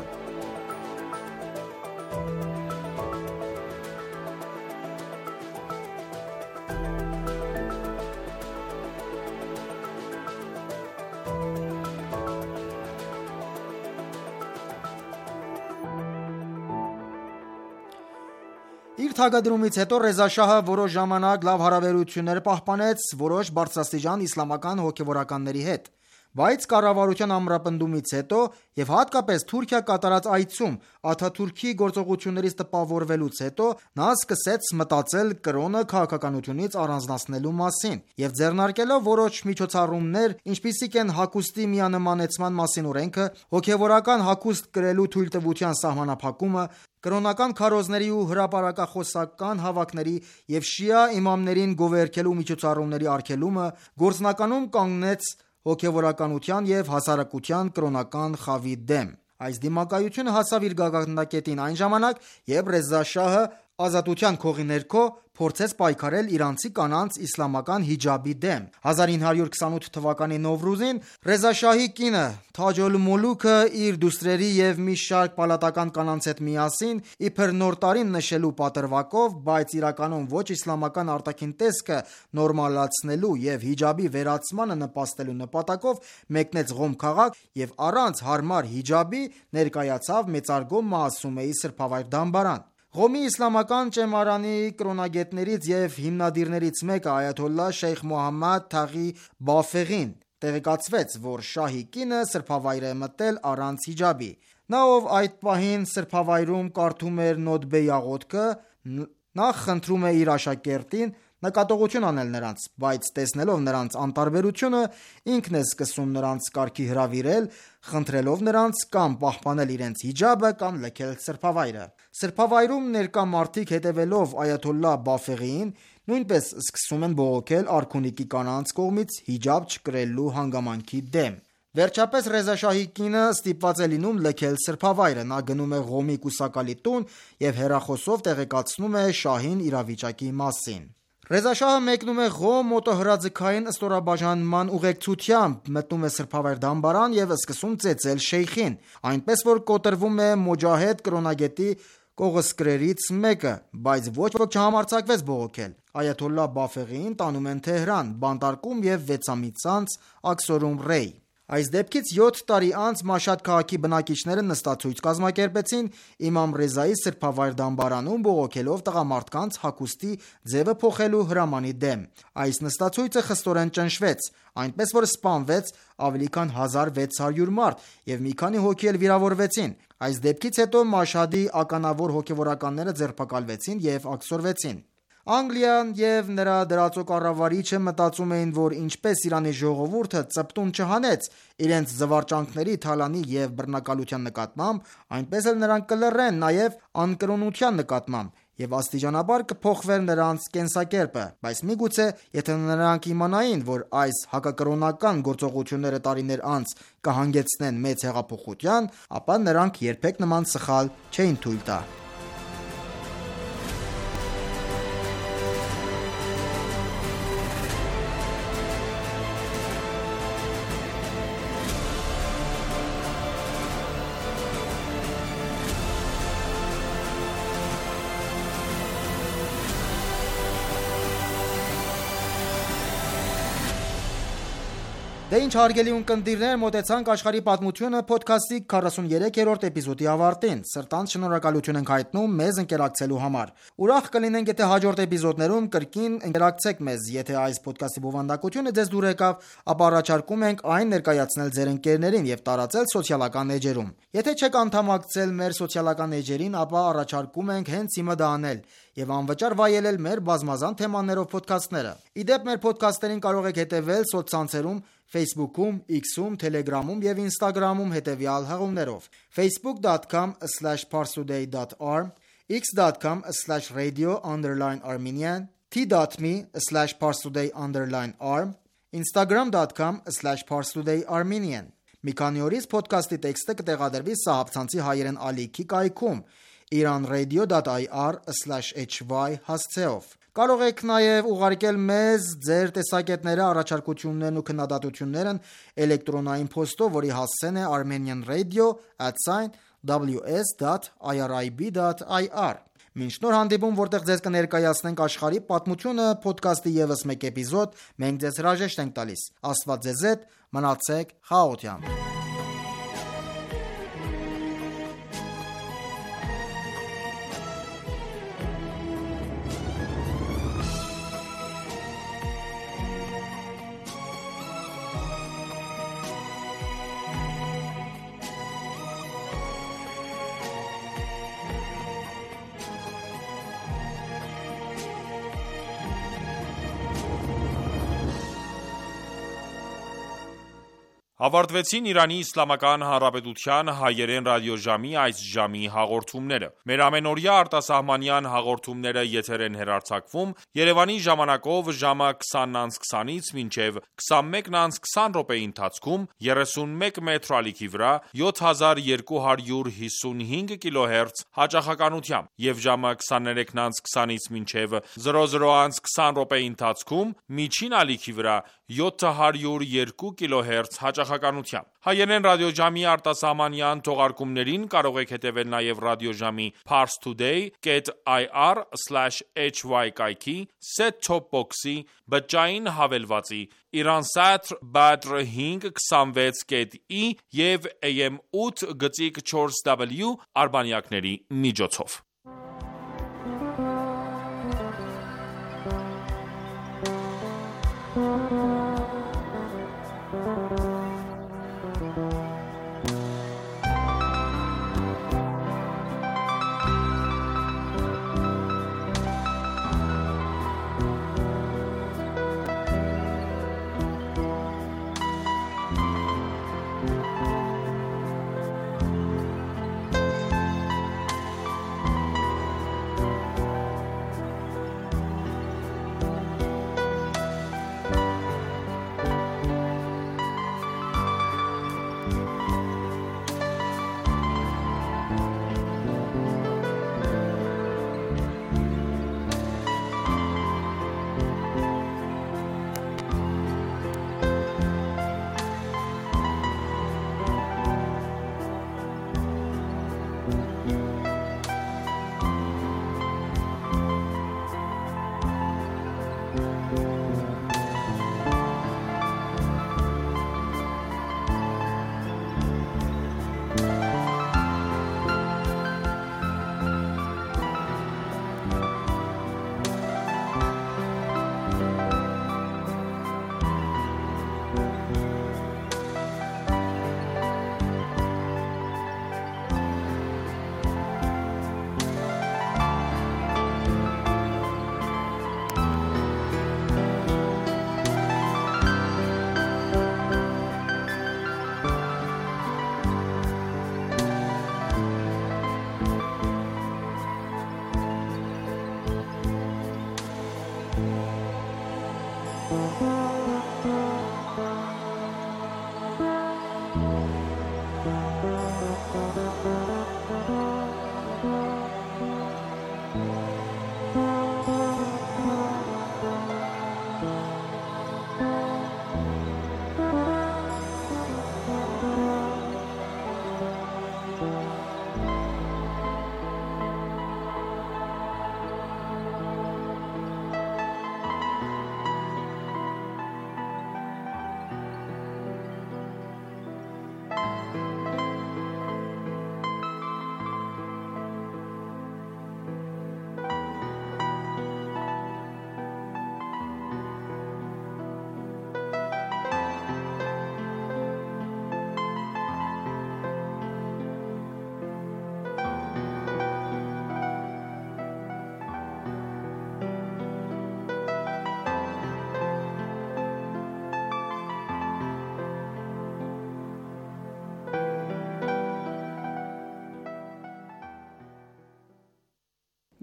Իր թագադրումից հետո Ռեզա շահը որոշ ժամանակ լավ հարաբերություններ պահպանեց որոշ բարձրաստիճան իսլամական հոգևորականների հետ, բայց կառավարության ամրապնդումից հետո և հատկապես Թուրքիա կատարած այցում Աթաթուրքի գործողություններից տպավորվելուց հետո նա սկսեց մտածել կրոնը քաղաքականությունից առանձնացնելու մասին և ձեռնարկելով որոշ միջոցառումներ, ինչպիսիք են հագուստի միանմանեցման մասին օրենքը, հոգևորական հագուստ կրելու թույլտվության սահմանափակումը, կրոնական քարոզների ու հրապարակախոսական հավաքների և շիա իմամներին գովերգելու միջոցառումների արգելումը, գործնականում կանգնեց հոգևորականության և հասարակության կրոնական խավի դեմ։ Այս դիմակայությունը հասավ իր գագաթնակետին այն ժամանակ, երբ Ռեզա շահը ազատության քողի ներքո փորձեց պայքարել իրանցի կանանց իսլամական հիջաբի դեմ։ հազար ինը հարյուր քսանութ թվականի Նովրուզին Ռեզա շահի կինը Թաջ-օլ-Մոլուքը իր դուստրերի և մի շարք պալատական կանանց հետ միասին իբր նոր տարին նշելու պատրվակով, բայց իրականում ոչ իսլամական արտաքին տեսքը նորմալացնելու և հիջաբի վերացմանը նպաստելու նպատակով մեկնեց Ղոմ քաղաք և առանց հարմար հիջաբի ներկայացավ մեծարգո Մասումեի սրբավայր դամբարան։ Ղոմի իսլամական ճեմարանի կրոնագետներից և հիմնադիրներից մեկը այաթոլլահ Շեյխ Մոհամմադ Թաղի Բաֆեղին տեղեկացվեց, որ շահի կինը սրբավայր է մտել առանց հիջաբի։ Նա, ով այդ պահին սրբավայրում կարդում էր Նոթբեի աղոթքը, նախ խնդրում է իր աշակերտին նկատողություն անել նրանց, բայց տեսնելով նրանց անտարբերությունը, ինքն է սկսում նրանց կարգի հրավիրել, խնդրելով նրանց կամ պահպանել իրենց հիջաբը, կամ լքել սրբավայրը։ Սրբավայրում ներկա մարդիկ, հետևելով այաթոլլահ Բաֆեղիին, նույնպես սկսում են բողոքել արքունիքի կանանց կողմից հիջաբ չկրելու հանգամանքի դեմ։ Վերջապես Ռեզա շահի կինը ստիպված է լինում լքել սրբավայրը։ Նա գնում է Ղոմի կուսակալի տուն և հեռախոսով տեղեկացնում է շահին իրավիճակի մասին։ Ռեզա շահը մեկնում է Ղոմ մոտոհրաձգային ստորաբաժանման ուղեկցությամբ, մտնում է սրբավայր դամբարան և սկսում ծեծել շեյխին, այնպես որ կոտրվում է Մոջահեդ կրոնագետի կողոսկրերից մեկը, բայց ոչ ոք չհամարձակվեց բողոքել։ Այաթոլլահ Բաֆեղիին տանում են Թեհրան, բանտարկում և վեցամիտ անց աքսորում Ռեյ։ Այս դեպքից յոթ տարի անց Մաշհադ քաղաքի բնակիչները նստացույց կազմակերպեցին Իմամ Ռեզայի սրբավայր դամբարանում, բողոքելով տղամարդկանց հագուստի ձևը փոխելու հրամանի դեմ։ Այս նստացույցը խստորեն ճնշվեց, այնպես որ սպանվեց ավելի քան հազար վեց հարյուր մարդ և մի քանի հոգի էլ վիրավորվեցին։ Այս դեպքից հետո Մաշհադի ականավոր հոգևորականները ձերբակալվեցին և աքսորվեցին։ Անգլիան և նրա դրածո կառավարիչը մտածում էին, որ ինչպես Իրանի ժողովուրդը ծպտուն չհանեց իրենց զվարճանքների, թալանի և բռնակալության նկատմամբ, այնպես էլ նրանք կլռեն նաև անկրոնության նկատմամբ և աստիճանաբար կփոխվեր նրանց կենսակերպը, բայց միգուցե եթե նրանք իմանային, որ այս հակակրոնական գործողությունները տարիներ անց կհանգեցնեն մեծ հեղափոխության, ապա նրանք երբեք նման սխալ չէին թույլ տա։ Դե ինչ հարգելի ունկնդիրներ, մոտեցանք աշխարհի պատմությունը փոդքասթի քառասուններեքերորդ էպիզոդի ավարտին։ Սրտանց շնորհակալություն ենք հայտնում մեզ ընկերակցելու համար։ Ուրախ կլինենք, եթե հաջորդ էպիզոդներում կրկին ընկերակցեք մեզ։ Եթե այս փոդքասթի բովանդակությունը ձեզ դուր եկավ, ապա առաջարկում ենք այն ներկայացնել ձեր ընկերներին և տարածել սոցիալական էջերում։ Եթե չեք անդամակցել մեր սոցիալական էջերին, ապա առաջարկում ենք հենց հիմա դա անել և անվճար վայելել մեր բազմազան թեմաներով փոդքասթները։ Ի դեպ, մեր փոդքասթերին կարող եք հետևել սոցցանցերում Facebook-ում, X-ում, Telegram-ում և Instagram-ում հետևյալ հղումներով՝ facebook dot com slash parstoday dot r, x dot com slash radio underline armenian, t.me slash parstoday underline arm, instagram dot com slash parstoday armenian։ Մի քանի օրից podcast-ի տեքստը կտեղադրվի Սահաբցանցի հայերեն ալիքի կայքում iranradio dot i r slash h y հասցեով։ Կարող եք նաև ուղարկել մեզ ձեր տեսակետները, առաջարկություններն ու քննադատություններն էլեկտրոնային փոստով, որի հասցեն է armenian radio at w s dot i r i b dot i r։ Մինչ նոր հանդիպում, որտեղ ձեզ կներկայացնենք աշխարհի պատմությունը podcast-ի ևս մեկ էպիզոդ, մենք ձեզ հրաժեշտ ենք տալիս։ Աստված ձեզ հետ, մնացեք խաղաղությամբ։ Ավարտվեցին Իրանի Իսլամական Հանրապետության հայերեն ռադիոժամի այս ժամի հաղորդումները։ Մեր ամենօրյա արտասահմանյան հաղորդումները եթեր են հեռարձակվում Երևանի ժամանակով ժամը քսանից քսանից մինչև քսանմեկը քսան րոպեի ընթացքում երեսունմեկ մետր ալիքի վրա յոթ հազար երկու հարյուր հիսունհինգ կիլոհերց հաճախականությամբ եւ ժամը քսաներեքը քսանից մինչև զրո զրո քսան րոպեի ընթացքում միջին ալիքի վրա յոթ հարյուր երկու կիլոհերց հաճախականությամբ։ Հայերեն ռադիոժամի արտասահմանյան թողարկումներին կարող եք հետևել նաև ռադիոժամի parstoday dot i r slash h y կայքի, set-top box-ի, բջջային հավելվածի, Iransat Badr հինգ քսանվեց կետ ի և A M ութ գծիկ չորս w արբանյակների միջոցով։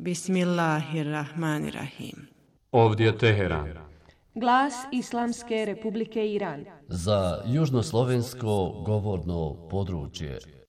Bismillahirrahmanirrahim. Ovdje je Teheran. Glas Islamske Republike Iran. Za južnoslovensko govorno područje.